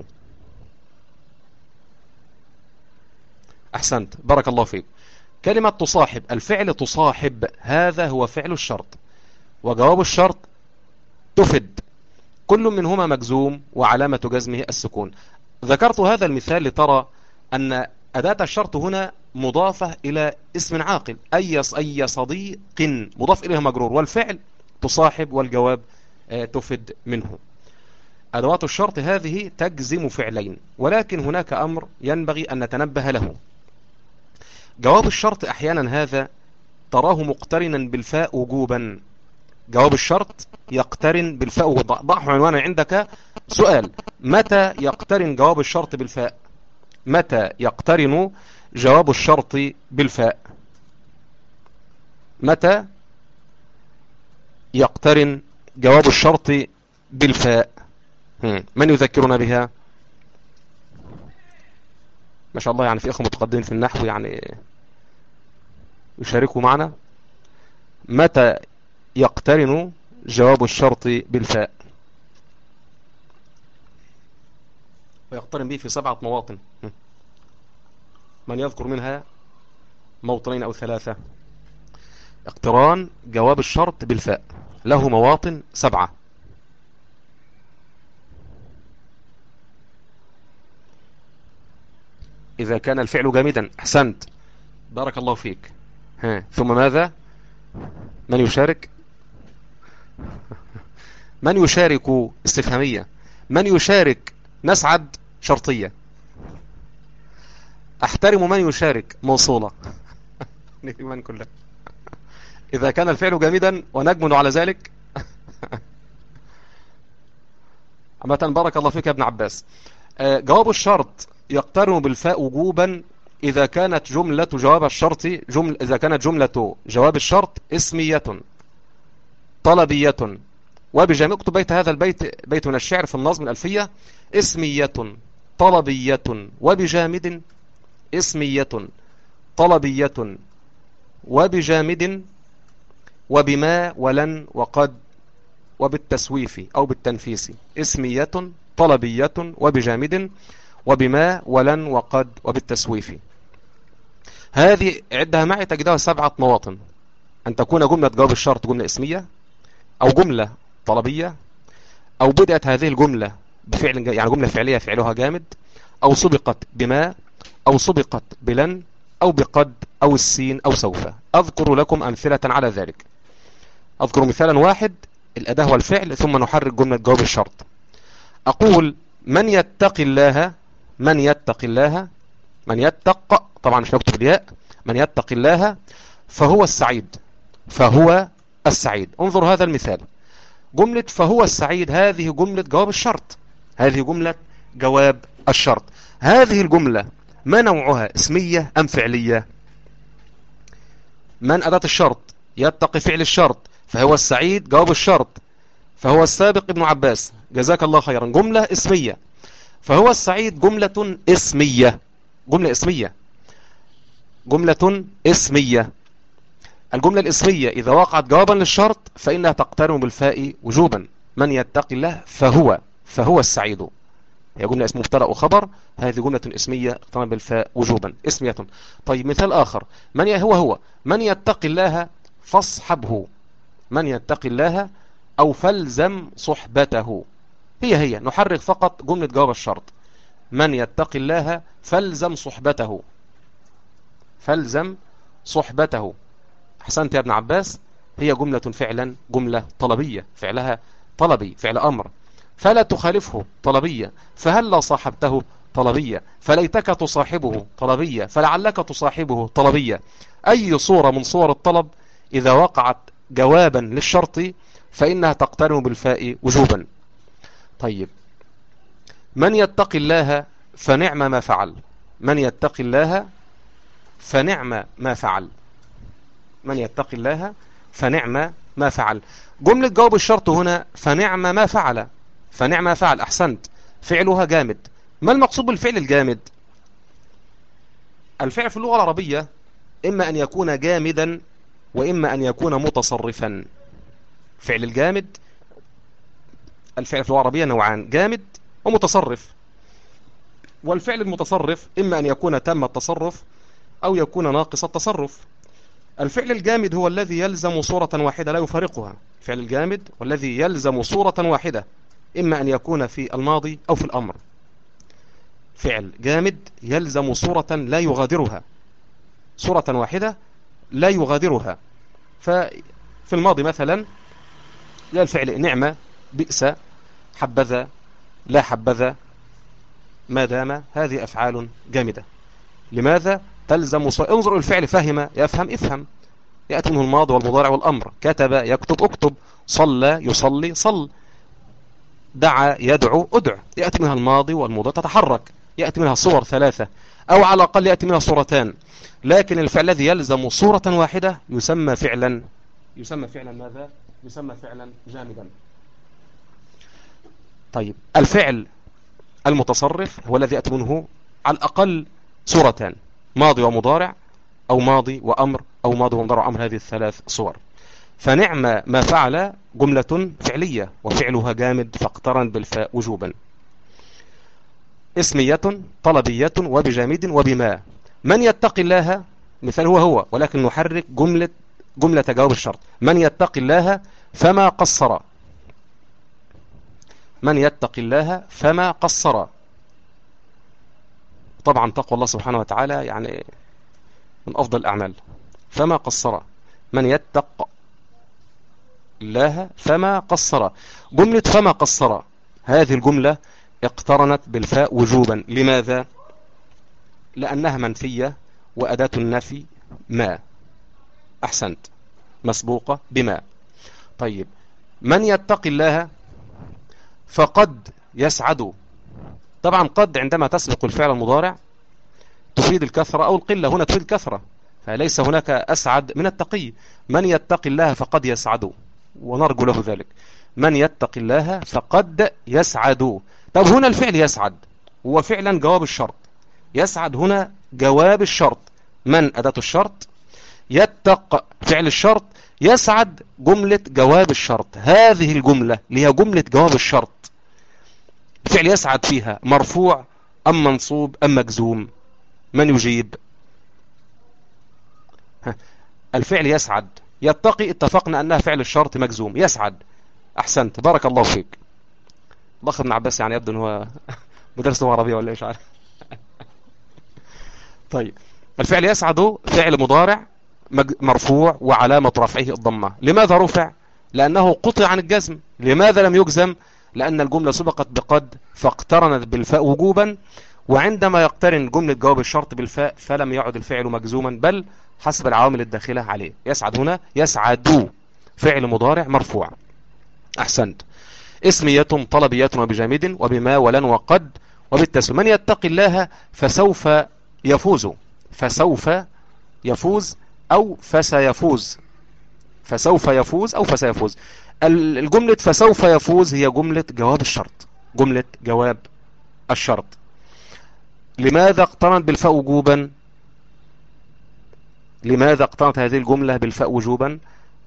أحسنت، بارك الله فيك. كلمة تصاحب، الفعل تصاحب هذا هو فعل الشرط، وجواب الشرط تفد، كل منهما مجزوم وعلامة جزمه السكون. ذكرت هذا المثال لترى أن أداة الشرط هنا مضافة إلى اسم عاقل. أي صديق مضاف إليه مجرور، والفعل تصاحب والجواب تفد منه. أدوات الشرط هذه تجزم فعلين، ولكن هناك أمر ينبغي أن نتنبه له. جواب الشرط أحيانا هذا تراه مقترنا بالفاء وجوبا. جواب الشرط يقترن بالفاء. ضع عنوانا عندك سؤال: متى يقترن جواب الشرط بالفاء؟ متى يقترن جواب الشرط بالفاء؟ متى يقترن جواب الشرط بالفاء؟ من يذكرنا بها؟ ما شاء الله، يعني في اخوة متقدمين في النحو يعني يشاركوا معنا. متى يقترن جواب الشرط بالفاء؟ ويقترن به في 7 مواطن. من يذكر منها موطنين أو 3؟ اقتران جواب الشرط بالفاء له مواطن 7. إذا كان الفعل جامدا. أحسنت، بارك الله فيك. ثم ماذا؟ من يشارك؟ من يشارك استفهامية. من يشارك نسعد شرطية. أحترم من يشارك موصولة. من كله. إذا كان الفعل جامدا ونجمد على ذلك. عامة بارك الله فيك يا ابن عباس. جواب الشرط يقترن بالفاء وجوبا إذا كانت جملة جواب الشرط إذا كانت جملة جواب الشرط اسمية طلبية وبجامع. اكتب بيت هذا البيت، بيت من الشعر في النظم الألفية: اسمية طلبية وبجامد. اسمية طلبية وبجامد وبما ولن وقد وبالتسويف أو بالتنفيس. اسمية طلبية وبجامد وبما ولن وقد وبالتسويف. هذه عدها معي تجدها 7 مواطن. أن تكون جملة جواب الشرط جملة اسمية، أو جملة طلبية، أو بدأت هذه الجملة بفعل يعني جملة فعلية فعلها جامد، أو سبقت بما، أو سبقت بلن، أو بقد، أو السين، أو سوف. أذكر لكم أمثلة على ذلك. أذكر مثالا واحد، الأداة والفعل، ثم نحرك جملة جواب الشرط. أقول من يتق الله، من يتق الله، من يتق، طبعا مش نكتب الياء، من يتق الله فهو السعيد، فهو السعيد. انظر هذا المثال، جملة فهو السعيد هذه جملة جواب الشرط، هذه جملة جواب الشرط. هذه الجملة ما نوعها، اسمية أم فعلية؟ من أداة الشرط، يتقي فعل الشرط، فهو السعيد جواب الشرط، فهو السابق ابن عباس جزاك الله خيرا، جملة اسمية. فهو السعيد جملة اسمية، جملة اسمية، جملة اسمية. الجملة الاسمية إذا وقعت جوابا للشرط فإنها تقترن بالفاء وجوبا. من يتقي الله فهو السعيد، هي جملة اسم مبتدأ وخبر، هذه جملة اسمية تقترن بالفاء وجوبا، اسمية. طيب مثال آخر، هو من يتقي الله فاصحبه، من يتقي الله أو فلزم صحبته. هي نحرك فقط جملة جواب الشرط، من يتقي الله فلزم صحبته، فلزم صحبته. أحسنت يا ابن عباس، هي جملة فعلا جملة طلبية، فعلها طلبي، فعل أمر. فلا تخالفه طلبية، فهلا صاحبته طلبية، فليتك تصاحبه طلبية، فلعلك تصاحبه طلبية. أي صورة من صور الطلب إذا وقعت جوابا للشرط فإنها تقترن بالفاء وجوبا. طيب من يتقي الله فنعم ما فعل، من يتقي الله فنعم ما فعل، من يتقي الله فنعم ما فعل. جملة جواب الشرط هنا فنعم ما فعل، فنعم ما فعل، أحسنت، فعلها جامد. ما المقصود بالفعل الجامد؟ الفعل في اللغة العربية إما أن يكون جامدا وإما أن يكون متصرفا. فعل الجامد، الفعل في اللغة العربية نوعان، جامد ومتصرف. والفعل المتصرف إما أن يكون تام التصرف أو يكون ناقص التصرف. الفعل الجامد هو الذي يلزم صورة واحدة لا يفارقها، الفعل الجامد والذي يلزم صورة واحدة، إما أن يكون في الماضي أو في الأمر. فعل جامد يلزم صورة لا يغادرها، صورة واحدة لا يغادرها. ففي الماضي مثلا الفعل نعمة، بئس، حبذا، لا حبذا، ما دام، هذه أفعال جامدة. لماذا؟ تلزم انظروا الفعل، فهم يفهم افهم، يأتي منه الماضي والمضارع والأمر. كتب يكتب اكتب، صلى يصلي صل، دعا يدعو ادع، يأتي منها الماضي والمضارع، تتحرك، يأتي منها صور 3 أو على الأقل يأتي منها صورتان. لكن الفعل الذي يلزم صورة واحدة يسمى فعلا، ماذا؟ يسمى فعلا جامدا. طيب الفعل المتصرف هو الذي يأتي منه على الأقل صورتان، ماضي ومضارع، أو ماضي وأمر، أو ماضي ومضارع وأمر، هذه ال3 صور. فنعم ما فعل جملة فعلية وفعلها جامد فاقترن بالفاء وجوبا. اسمية طلبية وبجامد وبما. من يتقي الله مثال هو ولكن نحرك جملة جواب الشرط، من يتقي الله فما قصر، من يتقي الله فما قصر. طبعا تقوى الله سبحانه وتعالى يعني من أفضل الأعمال، فما قصر، من يتق الله فما قصر. جملة فما قصر هذه الجملة اقترنت بالفاء وجوبا. لماذا؟ لأنها منفية وأداة النفي ما، أحسنت، مسبوقة بما. طيب من يتقي الله فقد يسعد. طبعا قد عندما تسبق الفعل المضارع تفيد الكثرة أو القلة، هنا تفيد الكثرة، فليس هناك أسعد من التقي. من يتقي الله فقد يسعد، ونرجو له ذلك. من يتقي الله فقد يسعد. طب هنا الفعل يسعد هو فعلا جواب الشرط، يسعد هنا جواب الشرط، من أداة الشرط، يتق فعل الشرط يسعد جملة جواب الشرط. هذه الجملة اللي هي جملة جواب الشرط الفعل يسعد فيها مرفوع أم منصوب أم مجزوم؟ من يجيب؟ الفعل يسعد. يتقي اتفقنا أنها فعل الشرط مجزوم. يسعد، أحسنت، بارك الله فيك. ضخ ابن عباس يعني يبدو أنه مدرس لغة عربية ولا إيش عارف. طيب، الفعل يسعد فعل مضارع مرفوع وعلامة رفعه الضمة. لماذا رفع؟ لأنه قطع عن الجزم. لماذا لم يجزم؟ لأن الجملة سبقت بقد فاقترنت بالفاء وجوبا، وعندما يقترن جملة جواب الشرط بالفاء فلم يعد الفعل مجزوما بل حسب العوامل الداخلة عليه. يسعد هنا يسعد فعل مضارع مرفوع. أحسنت. اسمية طلبية وبجامد وبما ولن وقد وبالتسوية. من يتقي الله فسوف يفوز. فسوف يفوز أو فسيفوز. فسوف يفوز أو فسيفوز. الجملة فسوف يفوز هي جملة جواب الشرط. جملة جواب الشرط. لماذا اقترنت بالفاء وجوبا؟ لماذا اقترنت هذه الجملة بالفاء وجوبا؟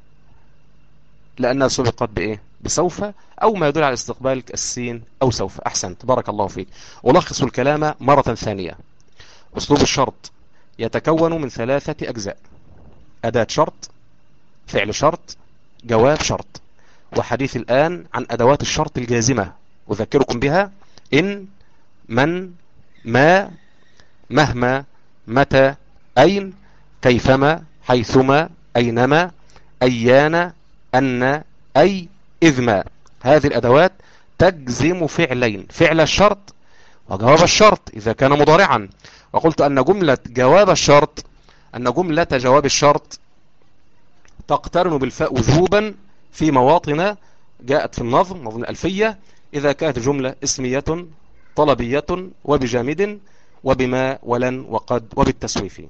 لأنها سبقت بإيه؟ بسوف أو ما يدل على استقبال السين أو سوف. أحسنت، بارك الله فيك. ألخص الكلام مرة ثانية. أسلوب الشرط يتكون من 3 أجزاء: أداة شرط، فعل شرط، جواب شرط. وحديث الآن عن أدوات الشرط الجازمة، أذكركم بها: إن، من، ما، مهما، متى، أين، كيفما، حيثما، أينما، أيان، أن، أي، إذ ما. هذه الأدوات تجزم فعلين: فعل الشرط وجواب الشرط إذا كان مضارعا. وقلت أن جملة جواب الشرط جملة جواب الشرط تقترن بالفاء وجوبا في مواطن جاءت في النظم، نظم الألفية، إذا كانت جملة اسمية طلبية وبجامد وبما ولن وقد وبالتسويف.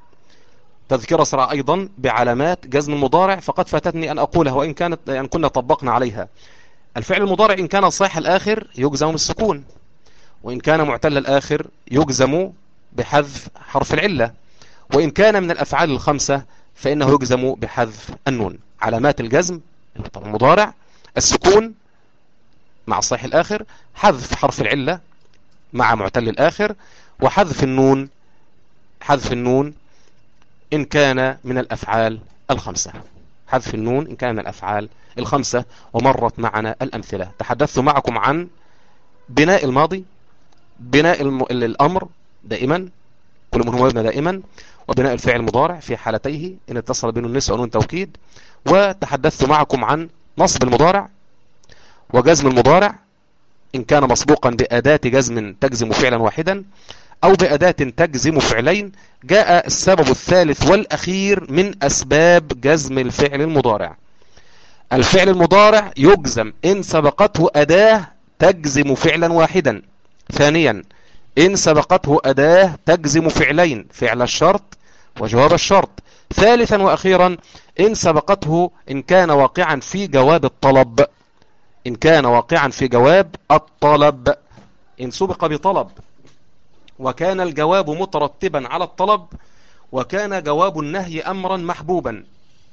تذكرة سرعة أيضا بعلامات جزم المضارع، فقد فاتتني أن أقولها وإن كانت أن كنا طبقنا عليها. الفعل المضارع إن كان صحيح الآخر يجزم بالسكون، وإن كان معتل الآخر يجزم بحذف حرف العلة، وإن كان من الأفعال ال5 فإنه يجزم بحذف النون. علامات الجزم المضارع: السكون مع الصحيح الآخر، حذف حرف العلة مع معتل الآخر، وحذف النون. حذف النون إن كان من الأفعال ال5. حذف النون إن كان من الأفعال ال5. ومرت معنا الأمثلة. تحدثت معكم عن بناء الماضي، بناء الأمر دائما، كل منهما يبنى دائما، وبناء الفعل المضارع في حالتيه إن اتصل بين النسبة ونون توكيد. وتحدثت معكم عن نصب المضارع وجزم المضارع إن كان مسبوقا بأداة جزم تجزم فعلا واحدا أو بأداة تجزم فعلين. جاء السبب الثالث والأخير من أسباب جزم الفعل المضارع: الفعل المضارع يجزم إن سبقته أداة تجزم فعلا واحدا. ثانيا، إن سبقته أداة تجزم فعلين: فعل الشرط وجواب الشرط. ثالثا وأخيرا، إن سبقته إن كان واقعا في جواب الطلب. إن كان واقعا في جواب الطلب. إن سبق بطلب وكان الجواب مترتبا على الطلب وكان جواب النهي أمرا محبوبا.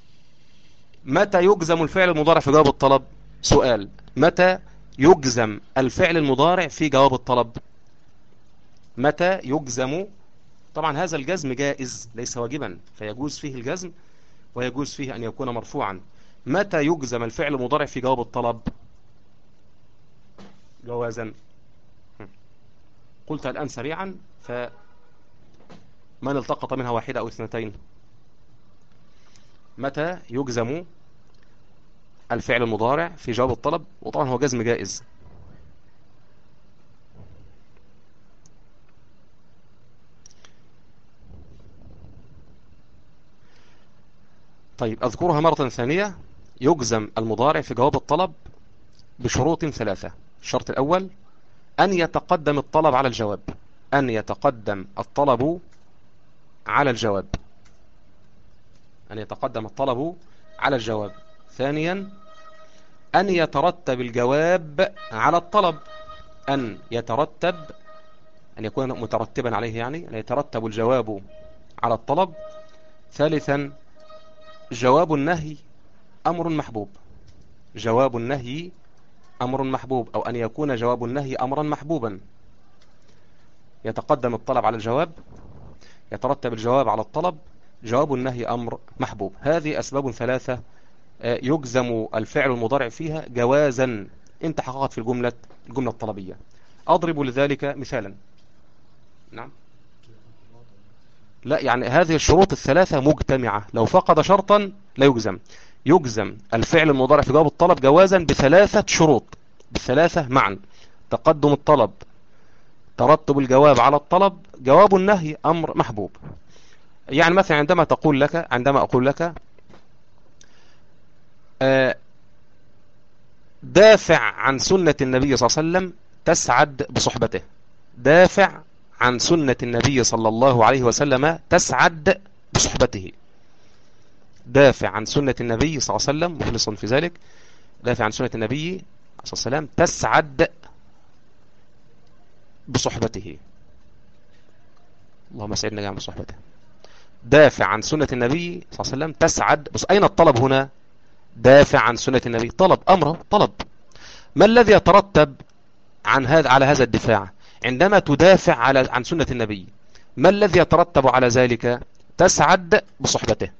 متى يجزم الفعل المضارع في جواب الطلب؟ سؤال: متى يجزم الفعل المضارع في جواب الطلب؟ متى يجزم؟ طبعا هذا الجزم جائز ليس واجبا، فيجوز فيه الجزم ويجوز فيه أن يكون مرفوعا. متى يجزم الفعل المضارع في جواب الطلب جوازا؟ قلت الآن سريعا، فمن التقط منها واحدة أو اثنتين. متى يجزم الفعل المضارع في جواب الطلب؟ وطبعا هو جزم جائز. طيب، أذكرها مرة ثانية. يجزم المضارع في جواب الطلب بشروط 3. الشرط الأول: أن يتقدم الطلب على الجواب. أن يتقدم الطلب على الجواب. أن يتقدم الطلب على الجواب. ثانيا: أن يترتب الجواب على الطلب. أن يترتب، أن يكون مترتبا عليه، يعني أن يترتب الجواب على الطلب. ثالثا: جواب النهي أمر محبوب. جواب النهي أمر محبوب، أو أن يكون جواب النهي أمرا محبوبا. يتقدم الطلب على الجواب، يترتب الجواب على الطلب. جواب النهي أمر محبوب. هذه أسباب ثلاثة يجزم الفعل المضارع فيها جوازا إن تحققت في الجملة الطلبية. أضرب لذلك مثالا. نعم. لا، يعني هذه الشروط الثلاثة مجتمعة، لو فقد شرطا لا يجزم. يجزم الفعل المضارع في جواب الطلب جوازا بثلاثة شروط، بالثلاثة معا: تقدم الطلب، ترتب الجواب على الطلب، جواب النهي أمر محبوب. يعني مثلا عندما أقول لك دافع عن سنة النبي صلى الله عليه وسلم تسعد بصحبته. دافع عن سنة النبي صلى الله عليه وسلم تسعد بصحبته. دافع عن سنة النبي صلى الله عليه وسلم، مخلص في ذلك، دافع عن سنة النبي صلى الله عليه وسلم تسعد بصحبته. اللهم سعدنا جميعا بصحبته. دافع عن سنة النبي صلى الله عليه وسلم تسعد أين الطلب هنا؟ دافع عن سنة النبي، طلب، أمر، طلب. ما الذي يترتب على هذا الدفاع؟ عندما تدافع عن سنة النبي، ما الذي يترتب على ذلك؟ تسعد بصحبته.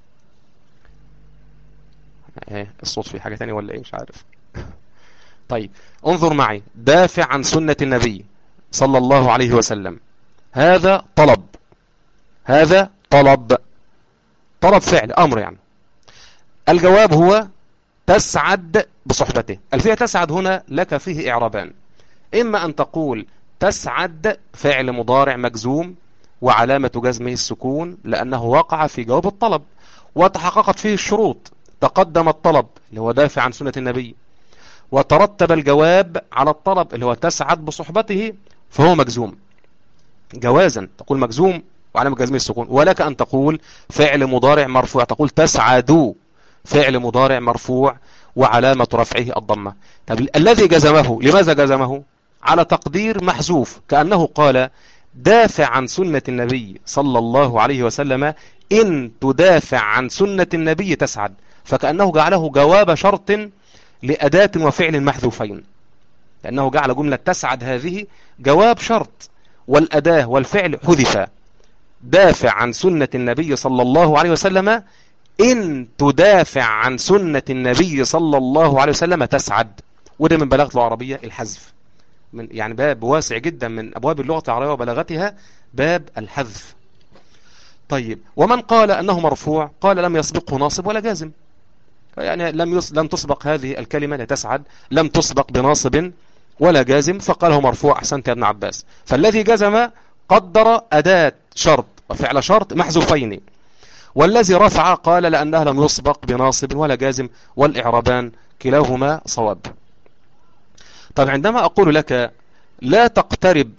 الصوت في حاجة تانية ولا ايه؟ مش عارف. طيب انظر معي، دافع عن سنة النبي صلى الله عليه وسلم، هذا طلب، هذا طلب فعل، أمر يعني. الجواب هو تسعد بصحبته. الفعل تسعد هنا لك فيه إعرابان: إما أن تقول تسعد فعل مضارع مجزوم وعلامة جزمه السكون لأنه وقع في جواب الطلب وتحققت فيه الشروط: تقدم الطلب اللي هو دافع عن سنة النبي، وترتب الجواب على الطلب اللي هو تسعد بصحبته، فهو مجزوم. جوازا تقول مجزوم وعلامة جزمه السكون. ولك أن تقول فعل مضارع مرفوع، تقول تسعدوا فعل مضارع مرفوع وعلامة رفعه الضمة. طب الذي جزمه لماذا جزمه؟ على تقدير محذوف، كأنه قال دافع عن سنة النبي صلى الله عليه وسلم، إن تدافع عن سنة النبي تسعد، فكأنه جعله جواب شرط لأداة وفعل محذوفين، لأنه جعل جملة تسعد هذه جواب شرط والأداة والفعل حذفا. دافع عن سنة النبي صلى الله عليه وسلم، إن تدافع عن سنة النبي صلى الله عليه وسلم تسعد. وده من بلاغة العربية الحذف، يعني باب واسع جدا من أبواب اللغة العربية وبلاغتها، باب الحذف. طيب، ومن قال أنه مرفوع قال لم يسبقه ناصب ولا جازم، يعني لم تسبق هذه الكلمة لتسعد، لم تسبق بناصب ولا جازم، فقاله مرفوع. أحسنت يا ابن عباس. فالذي جزم قدر أداة شرط وفعل شرط محذوفين، والذي رفع قال لأنها لم يسبق بناصب ولا جازم، والإعرابان كلاهما صواب. طب عندما أقول لك لا تقترب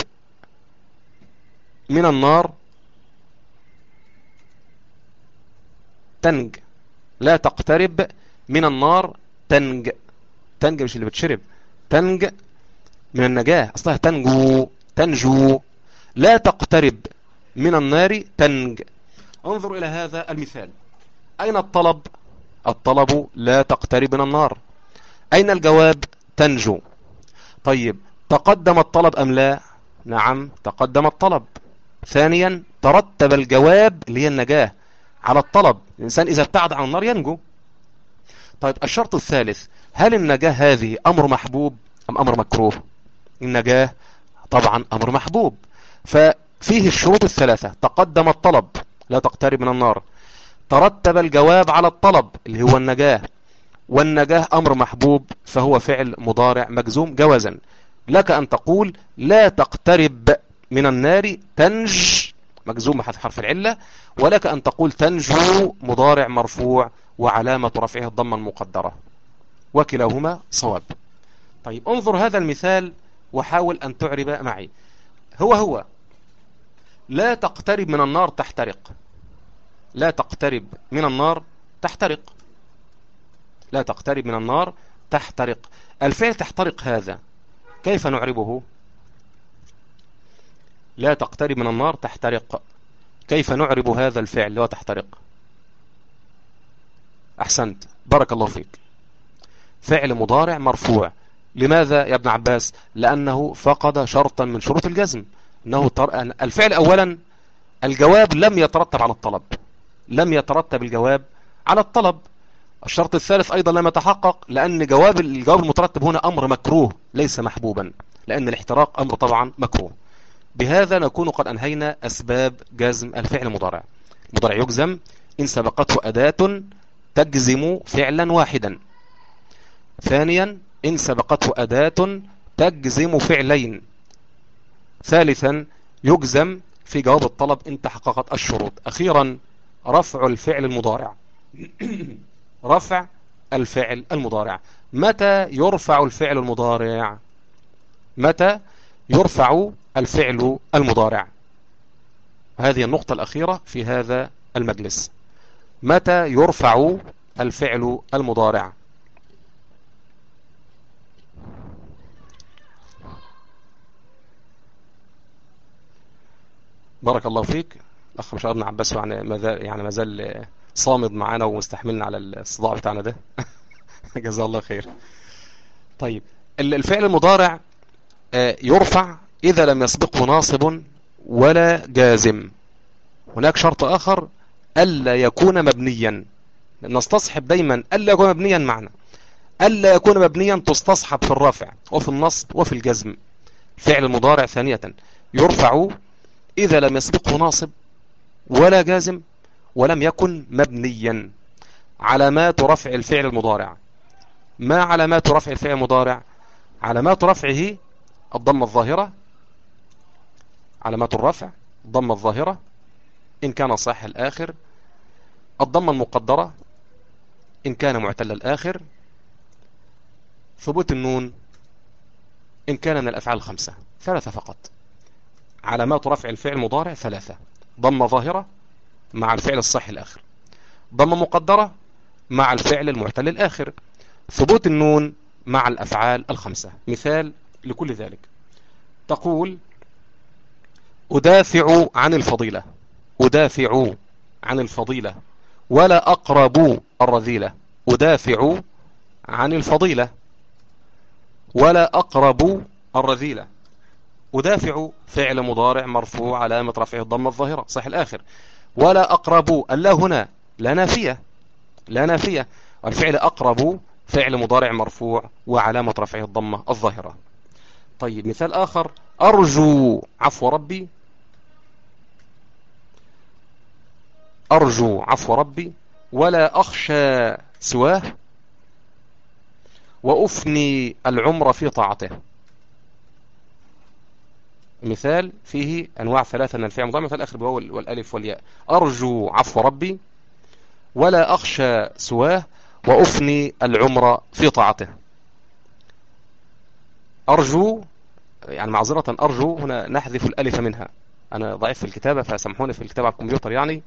من النار تنج، لا تقترب من النار تنج، تنج مش اللي بتشرب، تنج من النجاة، أصلها تنجو. لا تقترب من النار تنج. انظر إلى هذا المثال. أين الطلب؟ الطلب لا تقترب من النار. أين الجواب؟ تنجو. طيب، تقدم الطلب أم لا؟ نعم، تقدم الطلب. ثانيا، ترتب الجواب اللي هي النجاة على الطلب، الإنسان إذا ابتعد عن النار ينجو. طيب، الشرط الثالث، هل النجاة هذه أمر محبوب أم أمر مكروه؟ النجاة طبعا أمر محبوب، ففيه الشروط الثلاثة: تقدم الطلب لا تقترب من النار، ترتب الجواب على الطلب اللي هو النجاة، والنجاة أمر محبوب فهو فعل مضارع مجزوم جوازا. لك أن تقول لا تقترب من النار تنج مجزوم بحذف حرف العلة، ولك أن تقول تنجو مضارع مرفوع وعلامة رفعه الضمة المقدرة، وكلاهما صواب. طيب، انظر هذا المثال وحاول أن تعرب معي. هو لا تقترب من النار تحترق، لا تقترب من النار تحترق، لا تقترب من النار تحترق. الفعل تحترق هذا كيف نعربه؟ لا تقترب من النار تحترق، كيف نعرب هذا الفعل اللي هو تحترق؟ أحسنت، بارك الله فيك. فعل مضارع مرفوع. لماذا يا ابن عباس؟ لأنه فقد شرطا من شروط الجزم. الفعل أولا الجواب لم يترتب على الطلب، لم يترتب الجواب على الطلب. الشرط الثالث أيضا لم يتحقق، لأن الجواب المترتب هنا أمر مكروه ليس محبوبا، لأن الاحتراق أمر طبعا مكروه. بهذا نكون قد أنهينا أسباب جزم الفعل المضارع. المضارع يجزم إن سبقته أداة تجزم فعلا واحدا. ثانيا إن سبقته أداة تجزم فعلين. ثالثا يجزم في جواب الطلب إن تحققت الشروط. أخيرا رفع الفعل المضارع. رفع الفعل المضارع. متى يرفع الفعل المضارع؟ متى يرفع الفعل المضارع؟ هذه النقطة الأخيرة في هذا المجلس. متى يرفع الفعل المضارع؟ بارك الله فيك. الأخ مشاهد ابن عباس يعني ما زال صامد معانا ومستحملنا على الصداع بتاعنا ده. جزاه الله خير. طيب الفعل المضارع يرفع إذا لم يسبقه ناصب ولا جازم. هناك شرط آخر، ألا يكون مبنيا. نستصحب دايما ألا يكون مبنيا معنا. ألا يكون مبنيا تستصحب في الرفع وفي النصب وفي الجزم. فعل المضارع ثانية يرفع إذا لم يسبقه ناصب ولا جازم ولم يكن مبنيا. علامات رفع الفعل المضارع. ما علامات رفع الفعل المضارع؟ علامات رفعه الضمة الظاهرة. علامات الرفع الضمة الظاهرة إن كان صحيح الآخر، الضمة المقدرة إن كان معتل الآخر، ثبوت النون إن كان من الأفعال الخمسة. ثلاثة فقط. علامات رفع الفعل المضارع ثلاثة: ضمة ظاهرة مع الفعل الصحيح الآخر، ضمة مقدرة مع الفعل المعتل الآخر، ثبوت النون مع الأفعال الخمسة. مثال لكل ذلك: تقول أدافع عن الفضيلة، أدافع عن الفضيلة ولا أقرب الرذيلة. أدافع عن الفضيلة ولا أقرب الرذيلة. أدافع فعل مضارع مرفوع علامة رفعه الضمة الظاهرة صحيح الآخر. ولا أقرب الله هنا لا نافية، لا نافية. والفعل أقرب فعل مضارع مرفوع وعلامة رفعه الضمة الظاهرة. طيب مثال آخر: أرجو عفو ربي، أرجو عفو ربي ولا أخشى سواه وأفني العمر في طاعته. مثال فيه أنواع ثلاثة من الفعل المضارع، مثال آخر بواو والألف والياء: أرجو عفو ربي ولا أخشى سواه وأفني العمر في طاعته. أرجو يعني معذرة، أرجو هنا نحذف الألف منها، أنا ضعيف في الكتابة فسامحوني في الكتابة على الكمبيوتر يعني.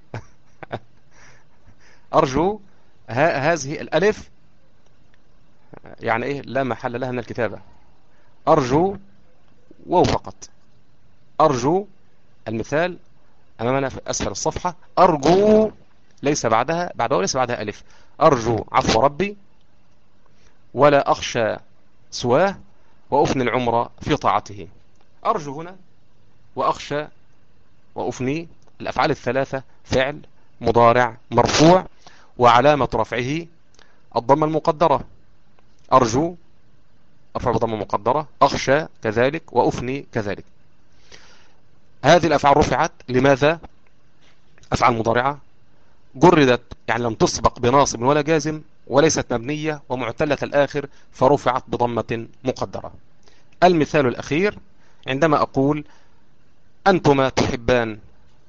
أرجو هذه الألف يعني إيه لا محل لها من الكتابة. أرجو واو فقط. أرجو المثال أمامنا في أسفل الصفحة: أرجو ليس بعدها واو ليس بعدها ألف. أرجو عفو ربي ولا أخشى سواه وأفني العمر في طاعته. أرجو هنا وأخشى وأفني الأفعال الثلاثة فعل مضارع مرفوع وعلامة رفعه الضمة المقدرة. أرجو أرفع بضمة مقدرة، أخشى كذلك، وأفني كذلك. هذه الأفعال رفعت لماذا؟ أفعال مضارعة جردت يعني لم تسبق بناصب ولا جازم وليست مبنية ومعتلة الآخر فرفعت بضمة مقدرة. المثال الأخير عندما أقول أنتما تحبان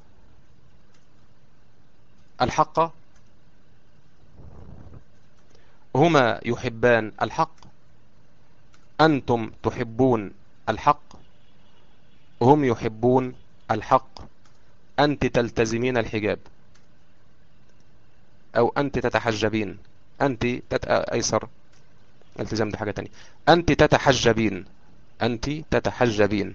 الحق، هما يحبان الحق، أنتم تحبون الحق، هم يحبون الحق، أنت تلتزمين الحجاب، أو أنت تتحجبين. أنت أيسر التزام دي حاجة تانية. أنت تتحجبين، أنت تتحجبين.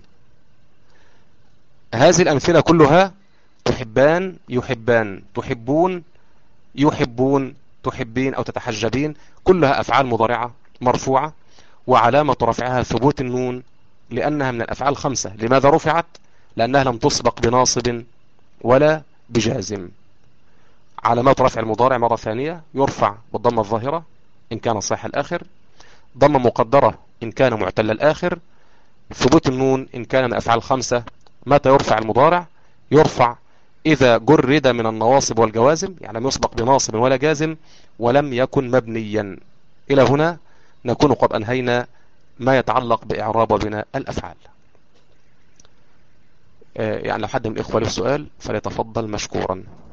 هذه الأمثلة كلها تحبان يحبان، تحبون يحبون، تحبين أو تتحجبين، كلها أفعال مضارعة مرفوعة، وعلامة رفعها ثبوت النون لأنها من الأفعال الخمسة. لماذا رفعت؟ لأنها لم تسبق بناصب ولا بجازم. علامات رفع المضارع مرة ثانية: يرفع بالضمة الظاهرة إن كان صحيح الآخر، ضمة مقدرة إن كان معتل الآخر، ثبوت النون إن كان من الأفعال الخمسة. متى يرفع المضارع؟ يرفع إذا جرد من النواصب والجوازم، يعني لم يسبق بناصب ولا جازم، ولم يكن مبنيا. إلى هنا نكون قد أنهينا ما يتعلق بإعراب وبناء الأفعال. يعني لو حد من الإخوة له سؤال فليتفضل مشكورا.